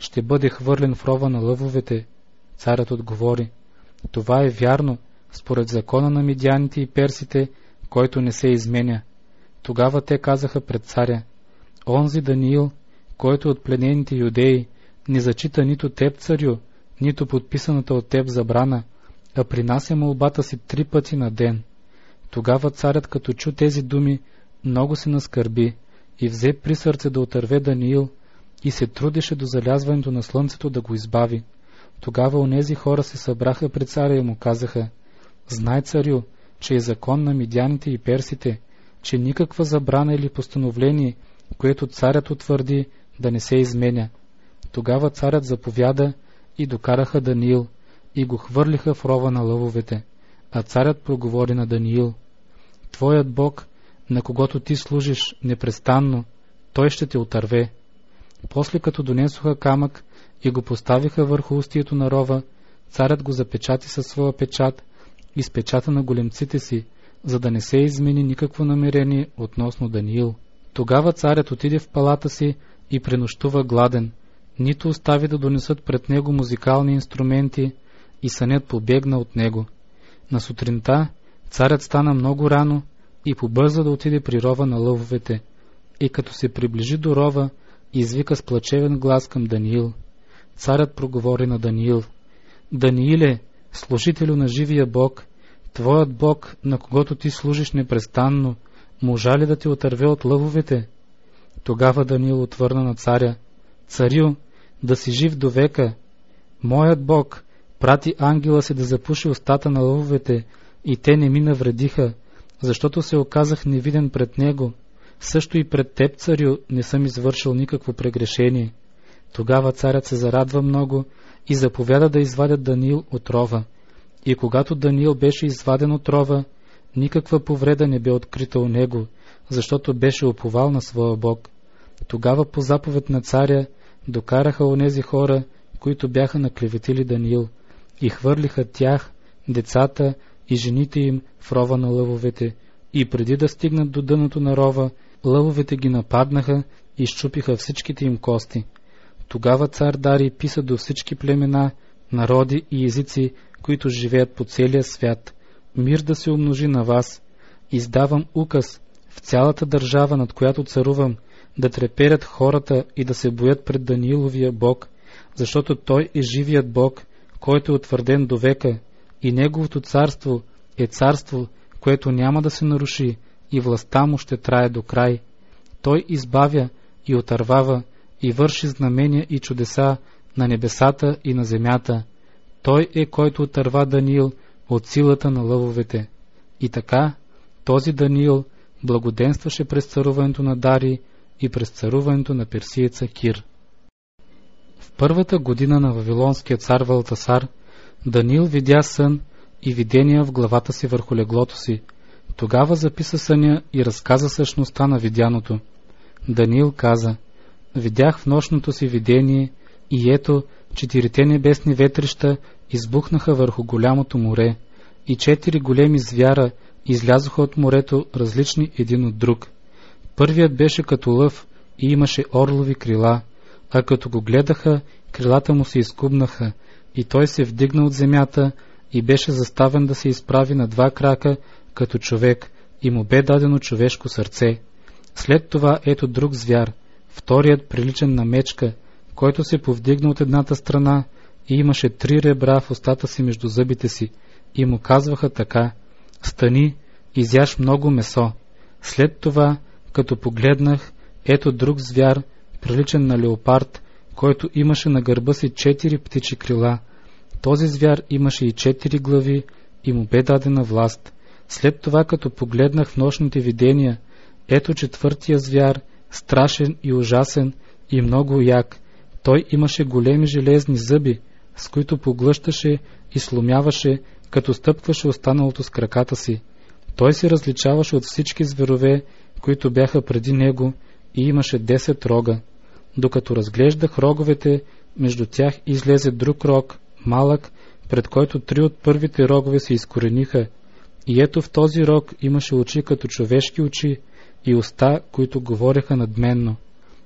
ще бъде хвърлен в рова на лъвовете. Царят отговори: това е вярно, според закона на мидяните и персите, който не се изменя. Тогава те казаха пред царя: онзи Даниил, който от пленените юдеи не зачита нито теб, царю, нито подписаната от теб забрана, а принася молбата си три пъти на ден. Тогава царят, като чу тези думи, много се наскърби и взе при сърце да отърве Даниил и се трудеше до залязването на слънцето да го избави. Тогава онези хора се събраха пред царя и му казаха: знай, царю, че е закон на мидяните и персите, че никаква забрана или постановление, което царят утвърди, да не се изменя. Тогава царят заповяда и докараха Даниил и го хвърлиха в рова на лъвовете. А царят проговори на Даниил: твоят Бог, на когото ти служиш непрестанно, той ще те отърве. После като донесоха камък и го поставиха върху устието на рова, царят го запечати със своя печат и с печата на големците си, за да не се измени никакво намерение относно Даниил. Тогава царят отиде в палата си и пренощува гладен, нито остави да донесат пред него музикални инструменти, и сънят побегна от него. На сутринта царят стана много рано и побърза да отиде при рова на лъвовете, и като се приближи до рова, извика с плачевен глас към Даниил. Царят проговори на Даниил: Данииле, служителю на живия Бог, твоят Бог, на когото ти служиш непрестанно, можа ли да те отърве от лъвовете? Тогава Даниил отвърна на царя: царю, да си жив до века. Моят Бог прати ангела си да запуши устата на лъвовете, и те не ми навредиха, защото се оказах невиден пред него. Също и пред теб, царю, не съм извършил никакво прегрешение. Тогава царят се зарадва много и заповяда да извадят Даниил от рова. И когато Даниил беше изваден от рова, никаква повреда не бе открита у него, защото беше уповал на своя Бог. Тогава по заповед на царя докараха онези хора, които бяха наклеветили Даниил, и хвърлиха тях, децата и жените им в рова на лъвовете, и преди да стигнат до дъното на рова, лъвовете ги нападнаха и счупиха всичките им кости. Тогава цар Дарий писа до всички племена, народи и езици, които живеят по целия свят: мир да се умножи на вас. Издавам указ в цялата държава, над която царувам, да треперят хората и да се боят пред Данииловия Бог, защото той е живият Бог, който е утвърден до века, и неговото царство е царство, което няма да се наруши, и властта му ще трае до край. Той избавя и отървава и върши знамения и чудеса на небесата и на земята. Той е, който отърва Даниил от силата на лъвовете. И така, този Даниил благоденстваше през царуването на Дарий и през царуването на персиеца Кир. В първата година на вавилонския цар Валтасар, Даниил видя сън и видения в главата си върху леглото си. Тогава записа съня и разказа същността на видяното. Даниил каза: видях в нощното си видение, и ето, четирите небесни ветрища избухнаха върху голямото море, и четири големи звяра излязоха от морето, различни един от друг. Първият беше като лъв и имаше орлови крила, а като го гледаха, крилата му се изкубнаха, и той се вдигна от земята и беше заставен да се изправи на два крака като човек, и му бе дадено човешко сърце. След това ето друг звяр, вторият приличен на мечка, който се повдигна от едната страна и имаше три ребра в устата си между зъбите си, и му казваха така: стани, изяж много месо. След това, като погледнах, ето друг звяр, приличен на леопард, който имаше на гърба си четири птичи крила. Този звяр имаше и четири глави и му бе дадена власт. След това, като погледнах в нощните видения, ето четвъртия звяр, страшен и ужасен и много як. Той имаше големи железни зъби, с които поглъщаше и сломяваше, като стъпкваше останалото с краката си. Той се различаваше от всички зверове, които бяха преди него, и имаше десет рога. Докато разглеждах роговете, между тях излезе друг рог, малък, пред който три от първите рогове се изкорениха. И ето в този рог имаше очи като човешки очи и уста, които говореха надменно.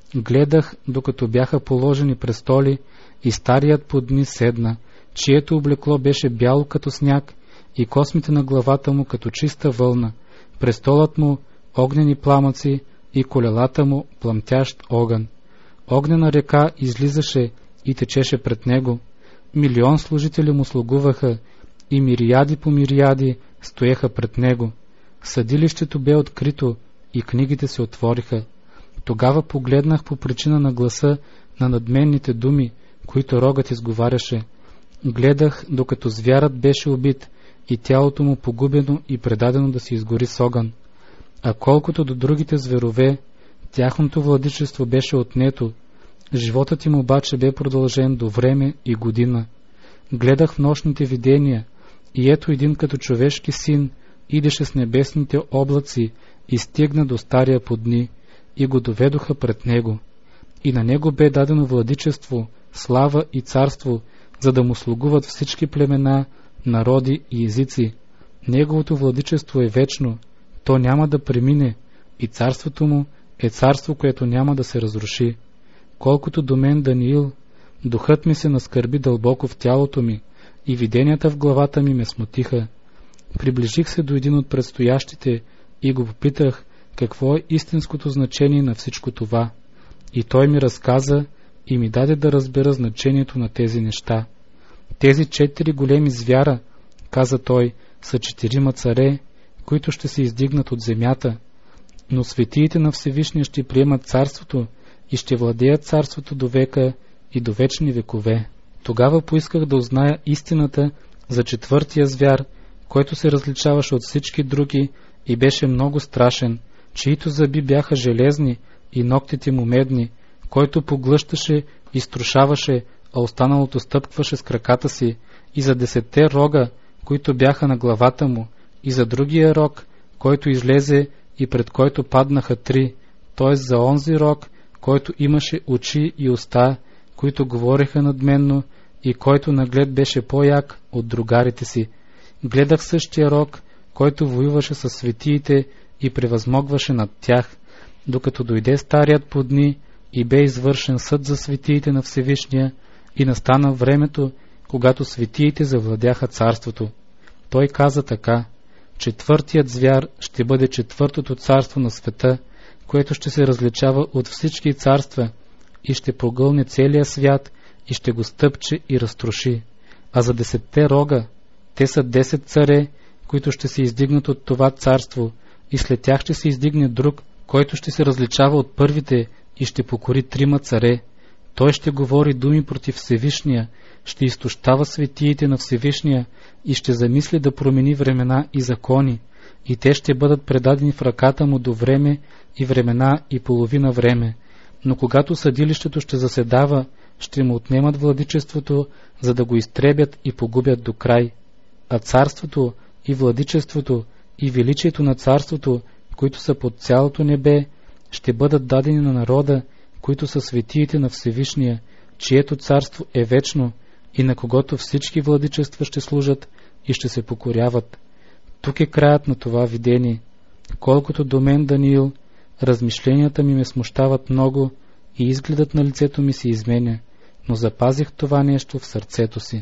Гледах, докато бяха положени престоли, и старият под дни седна, чието облекло беше бяло като сняг и космите на главата му като чиста вълна, престолът му огнени пламъци и колелата му пламтящ огън. Огнена река излизаше и течеше пред него. Милион служители му слугуваха и мириади по мириади стоеха пред него. Съдилището бе открито и книгите се отвориха. Тогава погледнах по причина на гласа на надменните думи, които рогът изговаряше. Гледах, докато звярат беше убит и тялото му погубено и предадено да се изгори с огън. А колкото до другите зверове, тяхното владичество беше отнето, животът им обаче бе продължен до време и година. Гледах в нощните видения, и ето един като човешки син идеше с небесните облаци и стигна до стария под дни, и го доведоха пред него. И на него бе дадено владичество, слава и царство, за да му слугуват всички племена, народи и езици. Неговото владичество е вечно, то няма да премине, и царството му е царство, което няма да се разруши. Колкото до мен, Даниил, духът ми се наскърби дълбоко в тялото ми, и виденията в главата ми ме смутиха. Приближих се до един от предстоящите и го попитах какво е истинското значение на всичко това. И той ми разказа и ми даде да разбера значението на тези неща. Тези четири големи звяра, каза той, са четирима царе, които ще се издигнат от земята, но светиите на Всевишния ще приемат царството и ще владеят царството до века и до вечни векове. Тогава поисках да узная истината за четвъртия звяр, който се различаваше от всички други и беше много страшен, чието зъби бяха железни и ногтите му медни, който поглъщаше и струшаваше, а останалото стъпкваше с краката си, и за десетте рога, които бяха на главата му, и за другия рог, който излезе и пред който паднаха три, т.е. за онзи рог, който имаше очи и уста, които говореха надменно и който наглед беше по-як от другарите си. Гледах същия рог, който воюваше със светиите и превъзмогваше над тях, докато дойде старият по дни и бе извършен съд за светиите на Всевишния и настана времето, когато светиите завладяха царството. Той каза така: четвъртият звяр ще бъде четвъртото царство на света, което ще се различава от всички царства и ще прогълне целия свят и ще го стъпче и разтроши. А за десетте рога, те са десет царе, които ще се издигнат от това царство, и след тях ще се издигне друг, който ще се различава от първите и ще покори трима царе. Той ще говори думи против Всевишния, ще изтощава светиите на Всевишния и ще замисли да промени времена и закони, и те ще бъдат предадени в ръката му до време и времена и половина време. Но когато съдилището ще заседава, ще му отнемат владичеството, за да го изтребят и погубят до край. А царството и владичеството и величието на царството, които са под цялото небе, ще бъдат дадени на народа, които са светиите на Всевишния, чието царство е вечно и на когото всички владичества ще служат и ще се покоряват. Тук е краят на това видение. Колкото до мен, Даниил, размишленията ми ме смущават много и изгледът на лицето ми се изменя, но запазих това нещо в сърцето си.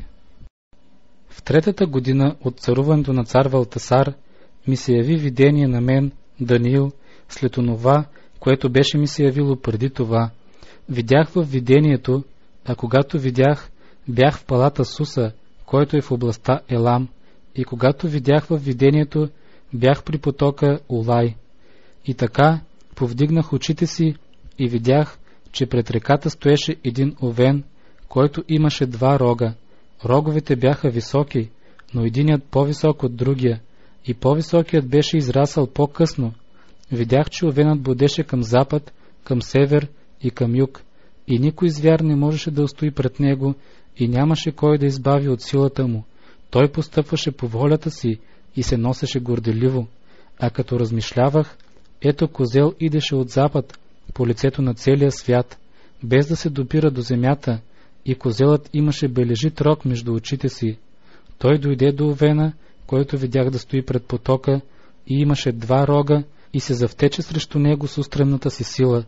В третата година от царуването на цар Валтасар ми се яви видение на мен, Даниил, след онова, което беше ми се явило преди това. Видях в видението, а когато видях, бях в палата Суса, който е в областта Елам, и когато видях в видението, бях при потока Улай. И така повдигнах очите си и видях, че пред реката стоеше един овен, който имаше два рога. Роговете бяха високи, но единият по-висок от другия, и по-високият беше израсъл по-късно. Видях, че овенът бодеше към запад, към север и към юг, и никой звяр не можеше да устои пред него, и нямаше кой да избави от силата му. Той постъпваше по волята си и се носеше горделиво. А като размишлявах, ето козел идеше от запад по лицето на целия свят, без да се допира до земята, и козелът имаше бележит рог между очите си. Той дойде до овена, който видях да стои пред потока, и имаше два рога, и се завтече срещу него с устремната си сила.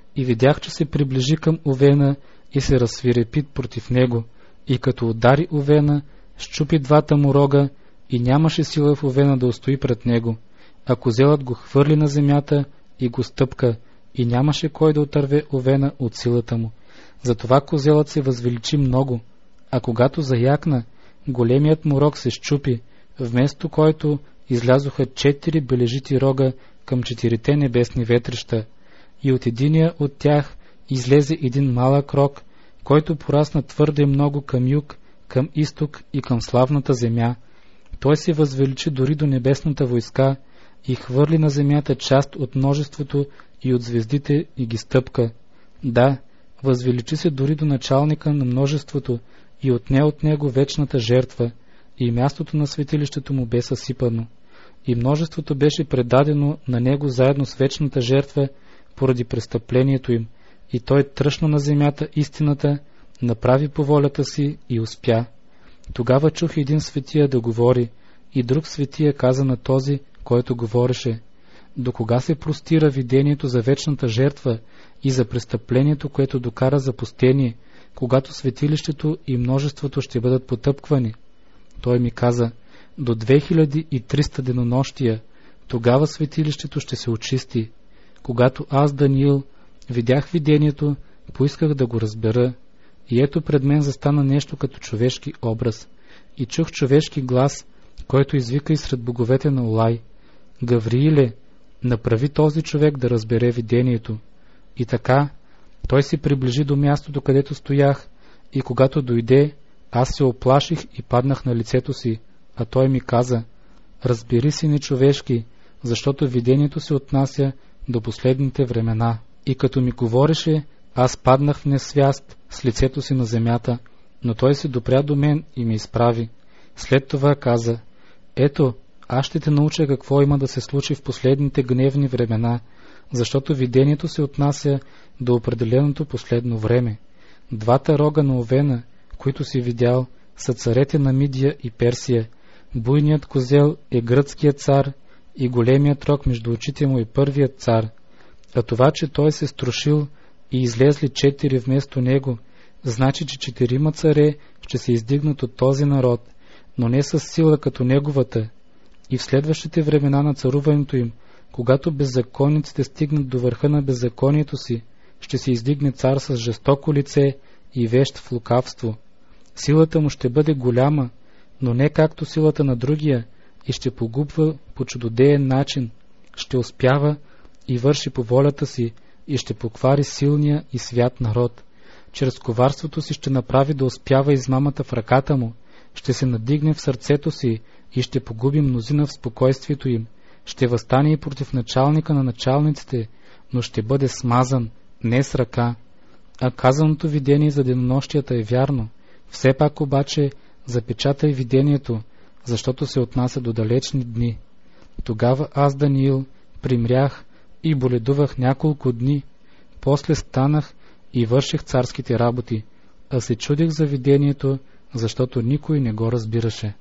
и видях, че се приближи към Овена и се разсвирепи против него, и като удари Овена, счупи двата му рога, и нямаше сила в Овена да устои пред него, а козелът го хвърли на земята и го стъпка, и нямаше кой да отърве Овена от силата му. Затова козелът се възвеличи много, а когато заякна, големият му рог се счупи, вместо който излязоха четири бележити рога към четирите небесни ветрища, и от единия от тях излезе един малък рог, който порасна твърде много към юг, към изток и към славната земя. Той се възвеличи дори до небесната войска и хвърли на земята част от множеството и от звездите и ги стъпка. Да, възвеличи се дори до началника на множеството и отне от него вечната жертва, и мястото на светилището му бе съсипано. И множеството беше предадено на него заедно с вечната жертва поради престъплението им, и той тръшна на земята истината, направи по волята си и успя. Тогава чух един светия да говори, и друг светия каза на този, който говореше: до кога се простира видението за вечната жертва и за престъплението, което докара запустение, когато светилището и множеството ще бъдат потъпквани? Той ми каза: до две хиляди и триста денонощия, тогава светилището ще се очисти. Когато аз, Даниил, видях видението, поисках да го разбера, и ето пред мен застана нещо като човешки образ, и чух човешки глас, който извика изсред боговете на Олай: Гаврииле, направи този човек да разбере видението. И така, той се приближи до мястото, където стоях, и когато дойде, аз се оплаших и паднах на лицето си, а той ми каза: разбери си, нечовешки, защото видението се отнася до последните времена. И като ми говореше, аз паднах в несвяст с лицето си на земята, но той се допря до мен и ме изправи. След това каза: ето, аз ще те науча какво има да се случи в последните гневни времена, защото видението се отнася до определеното последно време. Двата рога на Овена, които си видял, са царете на Мидия и Персия. Буйният козел е гръцкият цар и големият рог между очите му е първият цар. А това, че той се струшил и излезли четири вместо него, значи, че четирима царе ще се издигнат от този народ, но не с сила като неговата. И в следващите времена на царуването им, когато беззаконниците стигнат до върха на беззаконието си, ще се издигне цар с жестоко лице и вещ в лукавство. Силата му ще бъде голяма, но не както силата на другия, и ще погубва по чудодеен начин, ще успява и върши по волята си, и ще поквари силния и свят народ. Чрез коварството си ще направи да успява измамата в ръката му, ще се надигне в сърцето си и ще погуби мнозина в спокойствието им, ще възстане и против началника на началниците, но ще бъде смазан, не с ръка. А казаното видение за денонощията е вярно. Все пак обаче запечатай видението, защото се отнася до далечни дни. Тогава аз, Даниил, примрях и боледувах няколко дни, после станах и върших царските работи, а се чудих за видението, защото никой не го разбираше.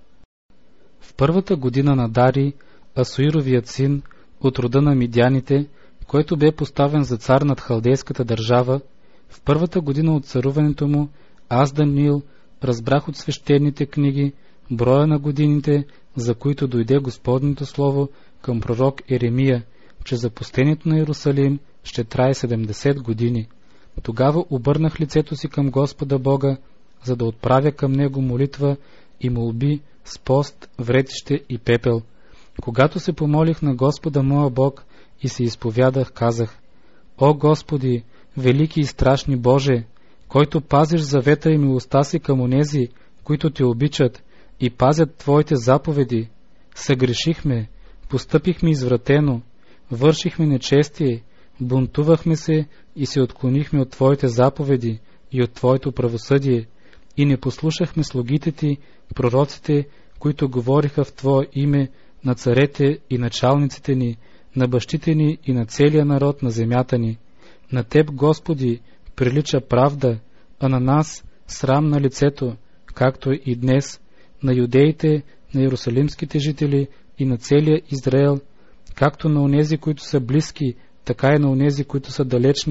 В първата година на Дарий, Асуировият син, от рода на мидяните, който бе поставен за цар над халдейската държава, в първата година от царуването му, аз, Даниил, разбрах от свещените книги броя на годините, за които дойде Господното слово към пророк Еремия, че запустението на Иерусалим ще трае седемдесет години. Тогава обърнах лицето си към Господа Бога, за да отправя към Него молитва и молби с пост, вретище и пепел. Когато се помолих на Господа моя Бог и се изповядах, казах: О Господи, велики и страшни Боже, който пазиш завета и милостта си към онези, които те обичат и пазят Твоите заповеди, съгрешихме, постъпихме извратено, вършихме нечестие, бунтувахме се и се отклонихме от Твоите заповеди и от Твоето правосъдие, и не послушахме слугите Ти, пророците, които говориха в Твое име на царете и началниците ни, на бащите ни и на целия народ на земята ни. На Теб, Господи, прилича правда, а на нас срам на лицето, както и днес, на юдеите, на иерусалимските жители и на целия Израел, както на онези, които са близки, така и на онези, които са далечни,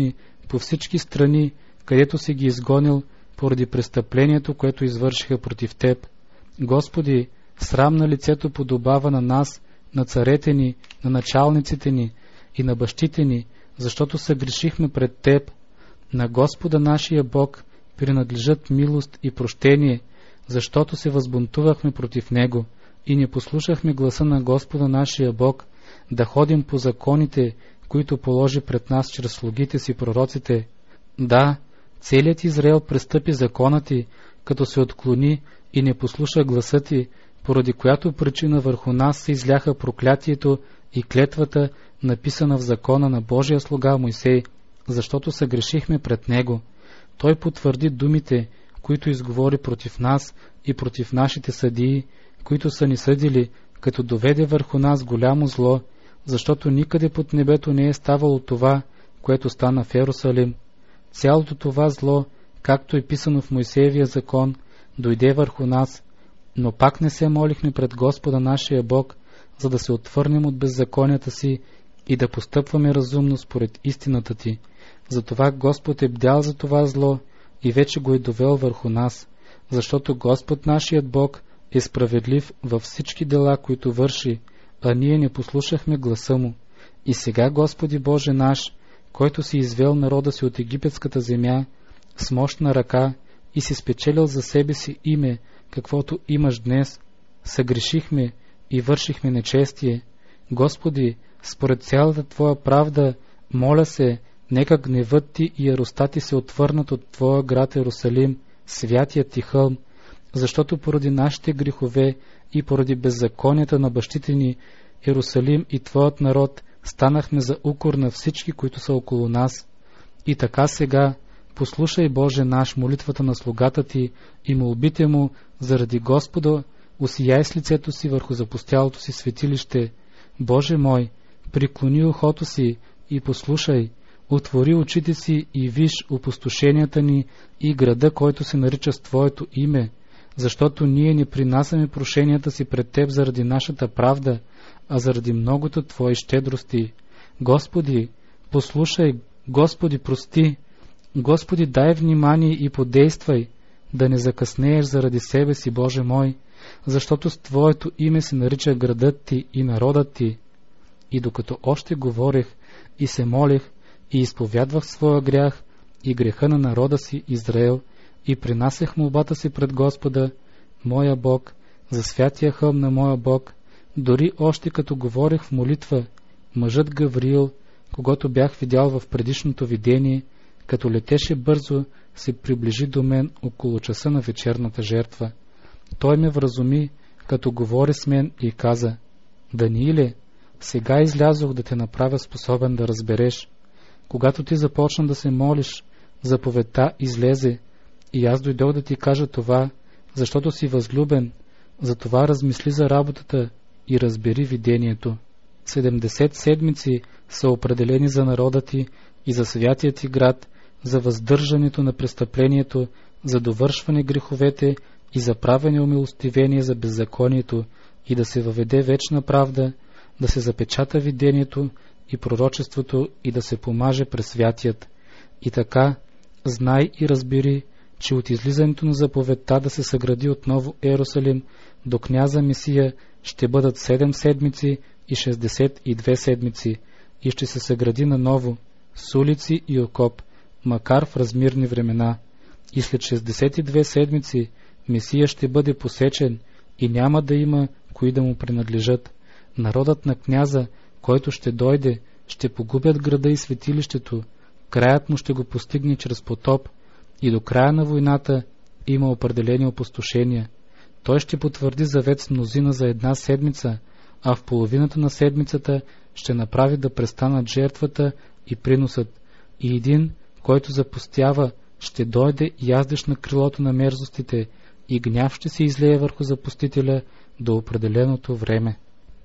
по всички страни, където си ги изгонил поради престъплението, което извършиха против Теб. Господи, срам на лицето подобава на нас, на царете ни, на началниците ни и на бащите ни, защото съгрешихме пред Теб. На Господа нашия Бог принадлежат милост и прощение, защото се възбунтувахме против Него и не послушахме гласа на Господа нашия Бог, да ходим по законите, които положи пред нас чрез слугите си пророците. Да, целият Израел престъпи закона Ти, като се отклони и не послуша гласа Ти, поради която причина върху нас се изляха проклятието и клетвата, написана в закона на Божия слуга Мойсей, защото съгрешихме пред Него. Той потвърди думите, които изговори против нас и против нашите съдии, които са ни съдили, като доведе върху нас голямо зло, защото никъде под небето не е ставало това, което стана в Ерусалим. Цялото това зло, както е писано в Мойсеевия закон, дойде върху нас, но пак не се молихме пред Господа нашия Бог, за да се отвърнем от беззаконията си и да постъпваме разумно според истината Ти. Затова Господ е бдял за това зло и вече го е довел върху нас, защото Господ нашият Бог е справедлив във всички дела, които върши, а ние не послушахме гласа Му. И сега, Господи Боже наш, който си извел народа си от египетската земя с мощна ръка и си спечелил за себе си име, каквото имаш днес, съгрешихме и вършихме нечестие. Господи, според цялата Твоя правда, моля се, нека гневът Ти и яростта Ти се отвърнат от Твоя град Ерусалим, святият Ти хълм, защото поради нашите грехове и поради беззаконията на бащите ни, Ерусалим и Твоят народ станахме за укор на всички, които са около нас. И така сега, послушай, Боже наш, молитвата на слугата Ти и молбите му заради Господа, усияй с лицето си върху запустялото си светилище. Боже мой, приклони ухото си и послушай, отвори очите си и виж опустошенията ни и града, който се нарича с Твоето име, защото ние не принасяме прошенията си пред Теб заради нашата правда, а заради многото Твои щедрости. Господи, послушай, Господи, прости, Господи, дай внимание и подействай, да не закъснееш заради себе си, Боже мой, защото с Твоето име се нарича градът Ти и народът Ти. И докато още говорех и се молех и изповядвах своя грях и греха на народа си Израел и принасях молбата си пред Господа, моя Бог, за святия хълм на моя Бог, дори още като говорех в молитва, мъжът Гавриил, когато бях видял в предишното видение, като летеше бързо, се приближи до мен около часа на вечерната жертва. Той ме вразуми, като говори с мен и каза: Данииле, сега излязох да те направя способен да разбереш. Когато ти започна да се молиш, заповедта излезе, и аз дойдох да ти кажа това, защото си възлюбен, затова размисли за работата и разбери видението. Седемдесет седмици са определени за народа ти и за святия ти град, за въздържането на престъплението, за довършване греховете и за правене умилостивение за беззаконието, и да се въведе вечна правда, да се запечата видението и пророчеството и да се помаже през святият. И така, знай и разбери, че от излизането на заповедта да се съгради отново Ерусалим до княза Месия ще бъдат седем седмици и шестдесет и две седмици, и ще се съгради наново с улици и окоп, макар в размирни времена. И след шестдесет и две седмици Месия ще бъде посечен и няма да има кои да му принадлежат. Народът на княза, който ще дойде, ще погубят града и светилището, краят му ще го постигне чрез потоп, и до края на войната има определени опустошения. Той ще потвърди завет с мнозина за една седмица, а в половината на седмицата ще направи да престанат жертвата и приносът. И един, който запустява, ще дойде яздеш на крилото на мерзостите, и гняв ще се излее върху запустителя до определеното време.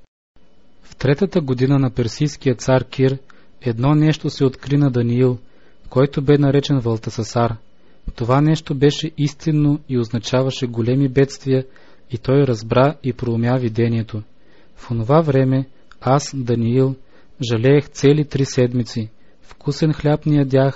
В третата година на персийския цар Кир едно нещо се откри на Даниил, който бе наречен Валтасасар. Това нещо беше истинно и означаваше големи бедствия, и той разбра и проумя видението. В онова време аз, Даниил, жалеех цели три седмици. Вкусен хляб не ядях,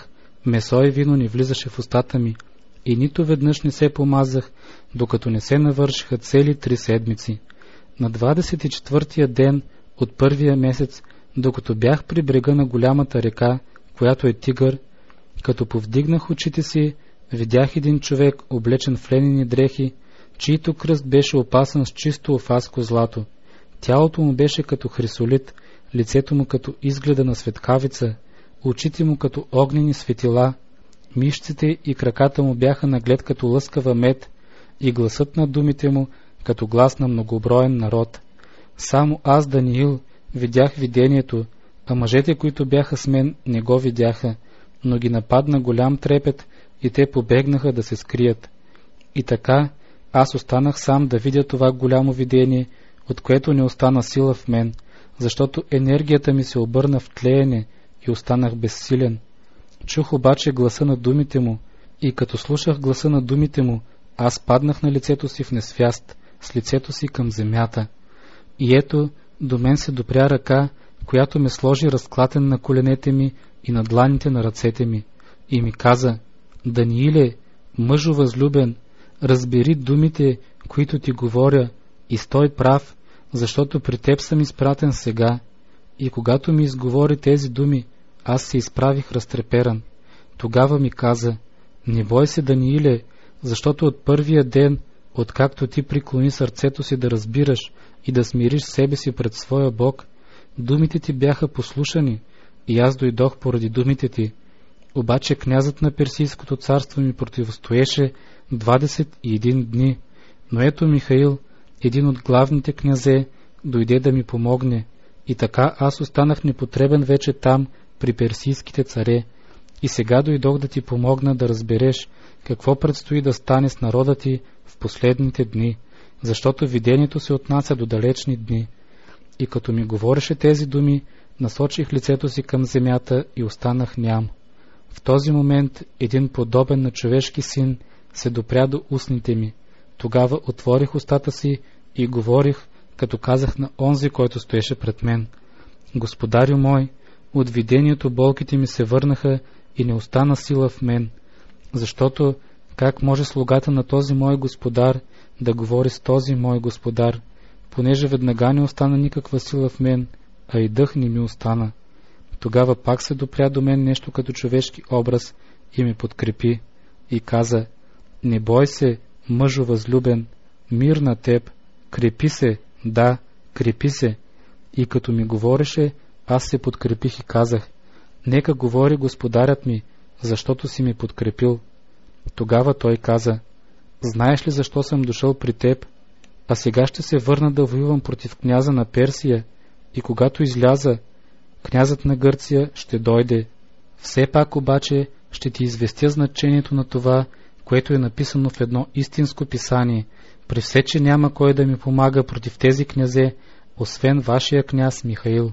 месо и вино не влизаше в устата ми, и нито веднъж не се помазах, докато не се навършиха цели три седмици. На двадесет и четвъртия ден от първия месец, докато бях при брега на голямата река, която е Тигър, като повдигнах очите си, видях един човек, облечен в ленени дрехи, чийто кръст беше опасан с чисто офаско злато. Тялото му беше като хрисолит, лицето му като изгледа на светкавица, очите му като огнени светила, мишците и краката му бяха наглед като лъскава мед, и гласът на думите му като глас на многоброен народ. Само аз, Даниил, видях видението, а мъжете, които бяха с мен, не го видяха, но ги нападна голям трепет и те побегнаха да се скрият. И така аз останах сам да видя това голямо видение, от което не остана сила в мен, защото енергията ми се обърна в тлеене и останах безсилен. Чух обаче гласа на думите му, и като слушах гласа на думите му, аз паднах на лицето си в несвяст, с лицето си към земята. И ето, до мен се допря ръка, която ме сложи разклатен на коленете ми и на дланите на ръцете ми, и ми каза: Данииле, мъжо възлюбен, разбери думите, които ти говоря, и стой прав, защото при теб съм изпратен сега. И когато ми изговори тези думи, аз се изправих разтреперан. Тогава ми каза: не бой се, Данииле, защото от първия ден, откакто ти преклони сърцето си да разбираш и да смириш себе си пред своя Бог, думите ти бяха послушани, и аз дойдох поради думите ти. Обаче князът на Персийското царство ми противостоеше двадесет и един дни, но ето Михаил, един от главните князе, дойде да ми помогне, и така аз останах непотребен вече там, при персийските царе. И сега дойдох да ти помогна да разбереш какво предстои да стане с народа ти в последните дни, защото видението се отнася до далечни дни. И като ми говореше тези думи, насочих лицето си към земята и останах ням. В този момент един подобен на човешки син се допря до устните ми. Тогава отворих устата си и говорих, като казах на онзи, който стоеше пред мен: Господарю мой, от видението болките ми се върнаха и не остана сила в мен, защото как може слугата на този мой господар да говори с този мой господар, понеже веднага не остана никаква сила в мен, а и дъх не ми остана. Тогава пак се допря до мен нещо като човешки образ и ме подкрепи и каза: не бой се, мъжо възлюбен, мир на теб, крепи се, да, крепи се. И като ми говореше, аз се подкрепих и казах: нека говори господарят ми, защото си ми подкрепил. Тогава той каза: знаеш ли защо съм дошъл при теб? А сега ще се върна да воювам против княза на Персия, и когато изляза, князът на Гърция ще дойде. Все пак обаче ще ти известя значението на това, което е написано в едно истинско писание, при все, че няма кой да ми помага против тези князе, освен вашия княз Михаил.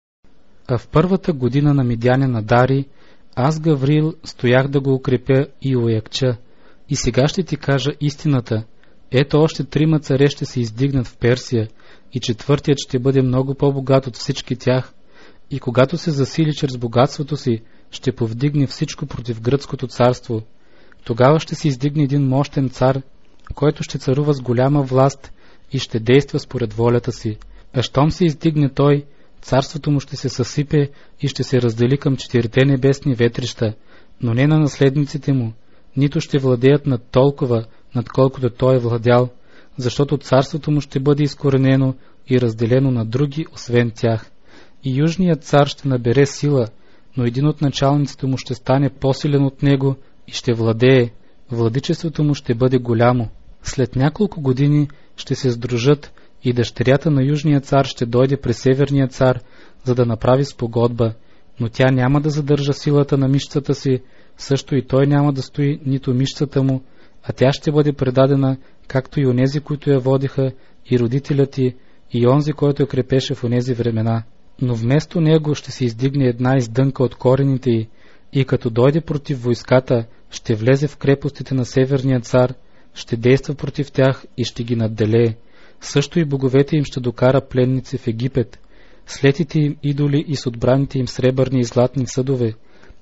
А в първата година на Мидянина Дарий, аз, Гавриил, стоях да го укрепя и уякча. И сега ще ти кажа истината. Ето още трима царе ще се издигнат в Персия, и четвъртият ще бъде много по-богат от всички тях. И когато се засили чрез богатството си, ще повдигне всичко против гръцкото царство. Тогава ще се издигне един мощен цар, който ще царува с голяма власт и ще действа според волята си. А щом се издигне той, царството му ще се съсипе и ще се раздели към четирите небесни ветрища, но не на наследниците му, нито ще владеят над толкова, над колкото той е владял, защото царството му ще бъде изкоренено и разделено на други, освен тях. И южният цар ще набере сила, но един от началниците му ще стане по-силен от него и ще владее. Владичеството му ще бъде голямо. След няколко години ще се сдружат и дъщерята на южния цар ще дойде при северния цар, за да направи спогодба, но тя няма да задържа силата на мишцата си, също и той няма да стои нито мишцата му, а тя ще бъде предадена, както и онези, които я водиха, и родителят ти, и онзи, който я крепеше в онези времена. Но вместо него ще се издигне една издънка от корените й, и като дойде против войската, ще влезе в крепостите на северния цар, ще действа против тях и ще ги надделее. Също и боговете им ще докара пленници в Египет, слетите им идоли и с отбраните им сребърни и златни съдове,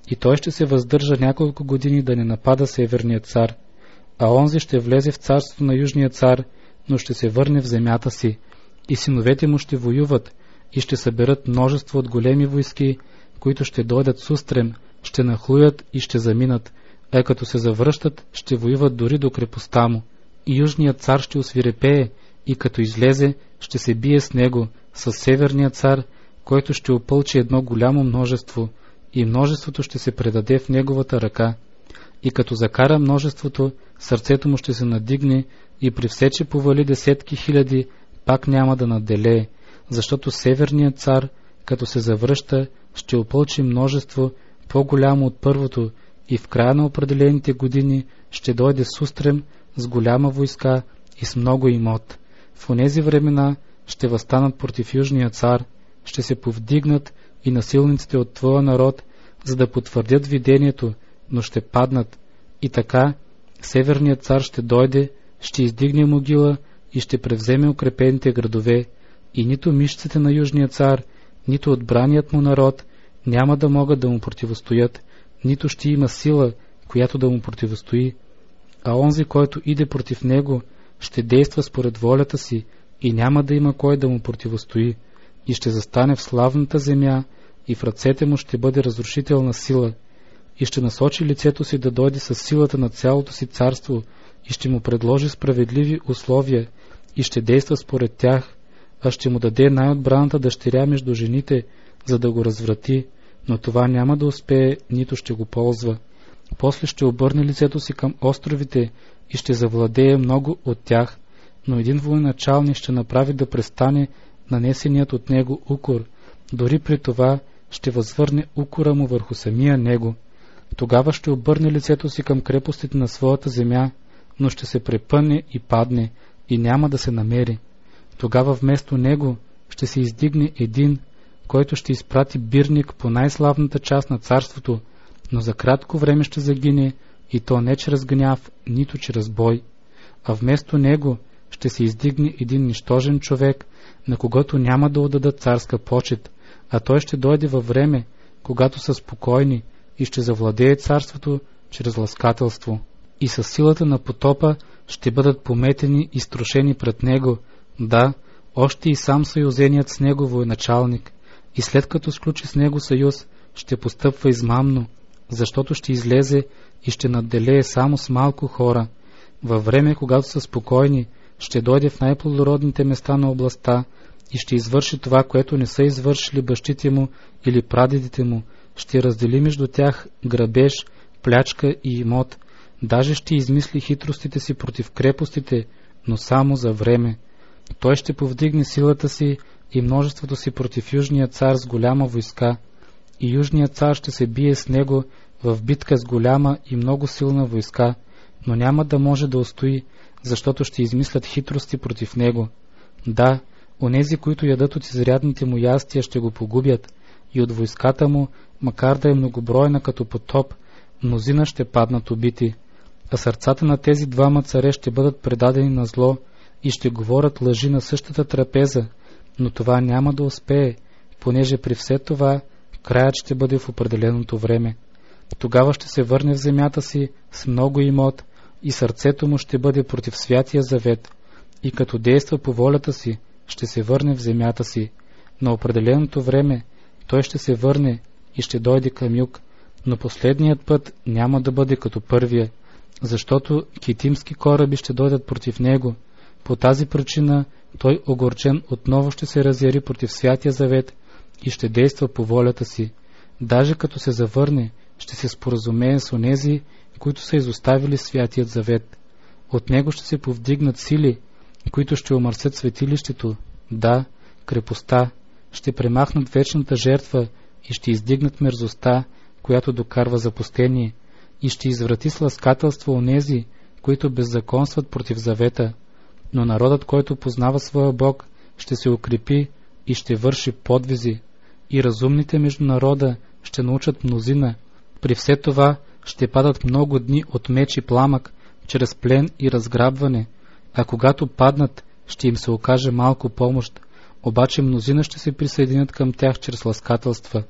и той ще се въздържа няколко години да не напада северния цар, а онзи ще влезе в царството на южния цар, но ще се върне в земята си, и синовете му ще воюват, и ще съберат множество от големи войски, които ще дойдат с устрем, ще нахлуят и ще заминат, а като се завръщат, ще воюват дори до крепостта му. И южният цар ще освирепее, и като излезе, ще се бие с него, с северния цар, който ще опълчи едно голямо множество, и множеството ще се предаде в неговата ръка. И като закара множеството, сърцето му ще се надигне, и при все, че повали десетки хиляди, пак няма да надделее, защото северният цар, като се завръща, ще опълчи множество по-голямо от първото, и в края на определените години ще дойде с устрем, с голяма войска и с много имот. В онези времена ще въстанат против южния цар, ще се повдигнат и насилниците от твоя народ, за да потвърдят видението, но ще паднат. И така северният цар ще дойде, ще издигне могила и ще превземе укрепените градове, и нито мишците на южния цар, нито отбраният му народ няма да могат да му противостоят, нито ще има сила, която да му противостои. А онзи, който иде против него, ще действа според волята си, и няма да има кой да му противостои, и ще застане в славната земя, и в ръцете му ще бъде разрушителна сила, и ще насочи лицето си да дойде със силата на цялото си царство, и ще му предложи справедливи условия, и ще действа според тях, а ще му даде най-отбраната дъщеря между жените, за да го разврати, но това няма да успее, нито ще го ползва. После ще обърне лицето си към островите и ще завладее много от тях, но един военачалник ще направи да престане нанесеният от него укор, дори при това ще възвърне укора му върху самия него. Тогава ще обърне лицето си към крепостите на своята земя, но ще се препъне и падне, и няма да се намери. Тогава вместо него ще се издигне един, който ще изпрати бирник по най-славната част на царството, но за кратко време ще загине, и то не чрез гняв, нито чрез бой. А вместо него ще се издигне един нищожен човек, на когото няма да отдадат царска почет, а той ще дойде във време, когато са спокойни, и ще завладее царството чрез ласкателство. И със силата на потопа ще бъдат пометени и струшени пред него, да, още и сам съюзеният с него военачалник, и след като сключи с него съюз, ще постъпва измамно, защото ще излезе и ще надделее само с малко хора. Във време, когато са спокойни, ще дойде в най-плодородните места на областта и ще извърши това, което не са извършили бащите му или прадедите му, ще раздели между тях грабеж, плячка и имот, даже ще измисли хитростите си против крепостите, но само за време. Той ще повдигне силата си и множеството си против южния цар с голяма войска, и южният цар ще се бие с него в битка с голяма и много силна войска, но няма да може да устои, защото ще измислят хитрости против него. Да, онези, които ядат от изрядните му ястия, ще го погубят, и от войската му, макар да е многобройна като потоп, мнозина ще паднат убити. А сърцата на тези двама царе ще бъдат предадени на зло и ще говорят лъжи на същата трапеза, но това няма да успее, понеже при все това краят ще бъде в определеното време. Тогава ще се върне в земята си с много имот и сърцето му ще бъде против святия завет, и като действа по волята си, ще се върне в земята си. На определеното време той ще се върне и ще дойде към юг, но последният път няма да бъде като първия, защото китимски кораби ще дойдат против него. По тази причина той, огорчен, отново ще се разяри против святия завет и ще действа по волята си. Даже като се завърне, ще се споразумее с онези, които са изоставили святият завет. От него ще се повдигнат сили, които ще омърсят светилището, да, крепостта, ще премахнат вечната жертва и ще издигнат мерзостта, която докарва запустение, и ще изврати с ласкателство онези, които беззаконстват против завета. Но народът, който познава своя Бог, ще се укрепи и ще върши подвизи, и разумните между народа ще научат мнозина. При все това ще падат много дни от меч и пламък, чрез плен и разграбване, а когато паднат, ще им се окаже малко помощ, обаче мнозина ще се присъединят към тях чрез ласкателства.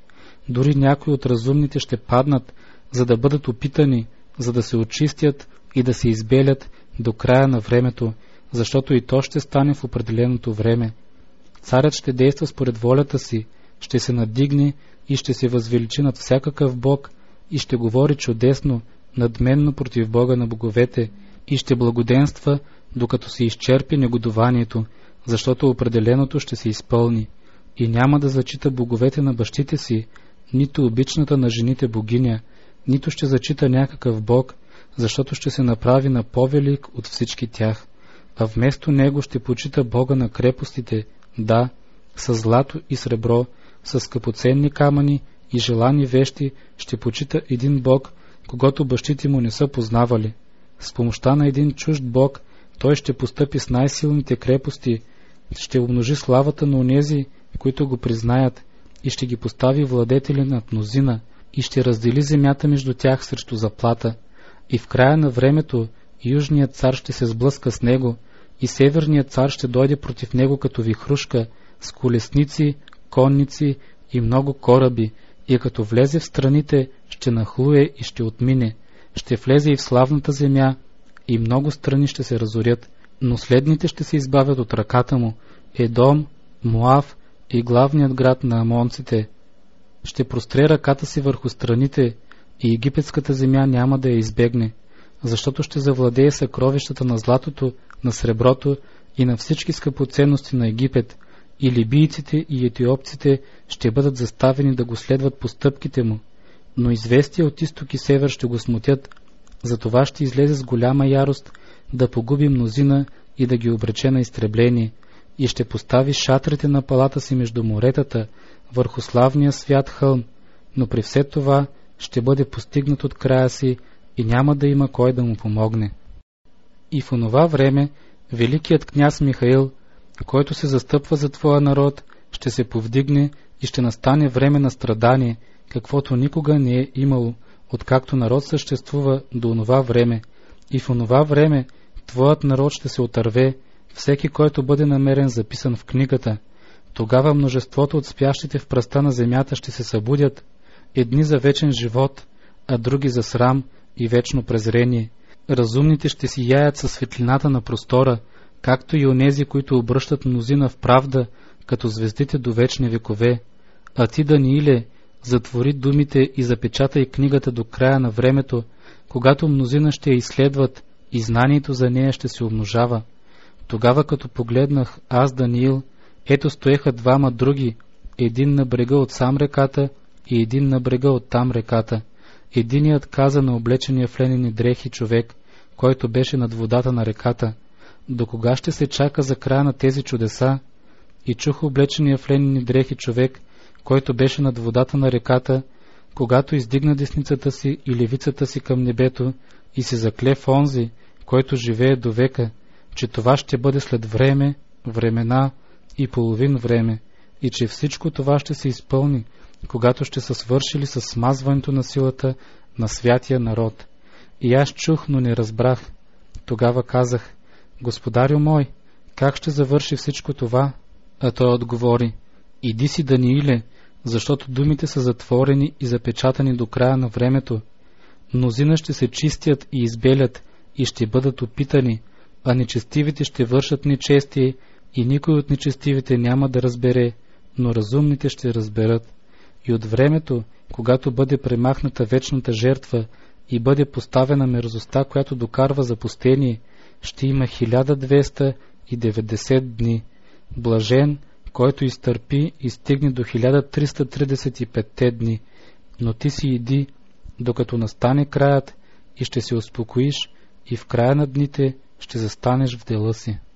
Дори някои от разумните ще паднат, за да бъдат опитани, за да се очистят и да се избелят до края на времето, защото и то ще стане в определеното време. Царят ще действа според волята си, ще се надигне и ще се възвеличи над всякакъв бог и ще говори чудесно, надменно против Бога на боговете и ще благоденства, докато се изчерпи негодованието, защото определеното ще се изпълни. И няма да зачита боговете на бащите си, нито обичната на жените богиня, нито ще зачита някакъв бог, защото ще се направи на по-велик от всички тях, а вместо него ще почита Бога на крепостите, да, с злато и сребро, с скъпоценни камъни и желани вещи ще почита един бог, когато бащите му не са познавали. С помощта на един чужд бог той ще постъпи с най-силните крепости, ще умножи славата на онези, които го признаят, и ще ги постави владетели над мнозина, и ще раздели земята между тях срещу заплата. И в края на времето южният цар ще се сблъска с него, и северният цар ще дойде против него като вихрушка, с колесници, конници и много кораби, и като влезе в страните, ще нахлуе и ще отмине, ще влезе и в славната земя, и много страни ще се разорят, но следните ще се избавят от ръката му, Едом, Моав и главният град на амонците. Ще простре ръката си върху страните, и египетската земя няма да я избегне, защото ще завладее съкровищата на златото, на среброто и на всички скъпоценности на Египет, и либийците и етиопците ще бъдат заставени да го следват по стъпките му, но известия от изток и север ще го смутят, затова ще излезе с голяма ярост да погуби мнозина и да ги обрече на изтребление, и ще постави шатрите на палата си между моретата, върху славния свят хълм, но при все това ще бъде постигнат от края си и няма да има кой да му помогне. И в онова време великият княз Михаил, който се застъпва за твоя народ, ще се повдигне и ще настане време на страдание, каквото никога не е имало, откакто народ съществува до онова време. И в онова време твоят народ ще се отърве, всеки, който бъде намерен записан в книгата. Тогава множеството от спящите в пръста на земята ще се събудят, едни за вечен живот, а други за срам и вечно презрение. Разумните ще си яят със светлината на простора, както и онези, които обръщат мнозина в правда, като звездите до вечни векове. А ти, Данииле, затвори думите и запечатай книгата до края на времето, когато мнозина ще я изследват и знанието за нея ще се умножава. Тогава, като погледнах аз, Даниил, ето стоеха двама други, един на брега от сам реката и един на брега от там реката. Единият каза на облечения в ленени дрехи човек, който беше над водата на реката: до кога ще се чака за края на тези чудеса? И чух облечения в ленени дрехи човек, който беше над водата на реката, когато издигна десницата си и левицата си към небето и се закле в онзи, който живее до века, че това ще бъде след време, времена и половин време, и че всичко това ще се изпълни, когато ще са свършили с смазването на силата на святия народ. И аз чух, но не разбрах. Тогава казах: Господарю мой, как ще завърши всичко това? А той отговори: иди си, Данииле, защото думите са затворени и запечатани до края на времето. Мнозина ще се чистят и избелят и ще бъдат опитани, а нечестивите ще вършат нечестие и никой от нечестивите няма да разбере, но разумните ще разберат. И от времето, когато бъде премахната вечната жертва и бъде поставена мерзостта, която докарва запустение, ще има хиляда двеста и деветдесет дни. Блажен, който изтърпи и стигне до хиляда триста тридесет и пет дни. Но ти си иди, докато настане краят, и ще се успокоиш, и в края на дните ще застанеш в дела си.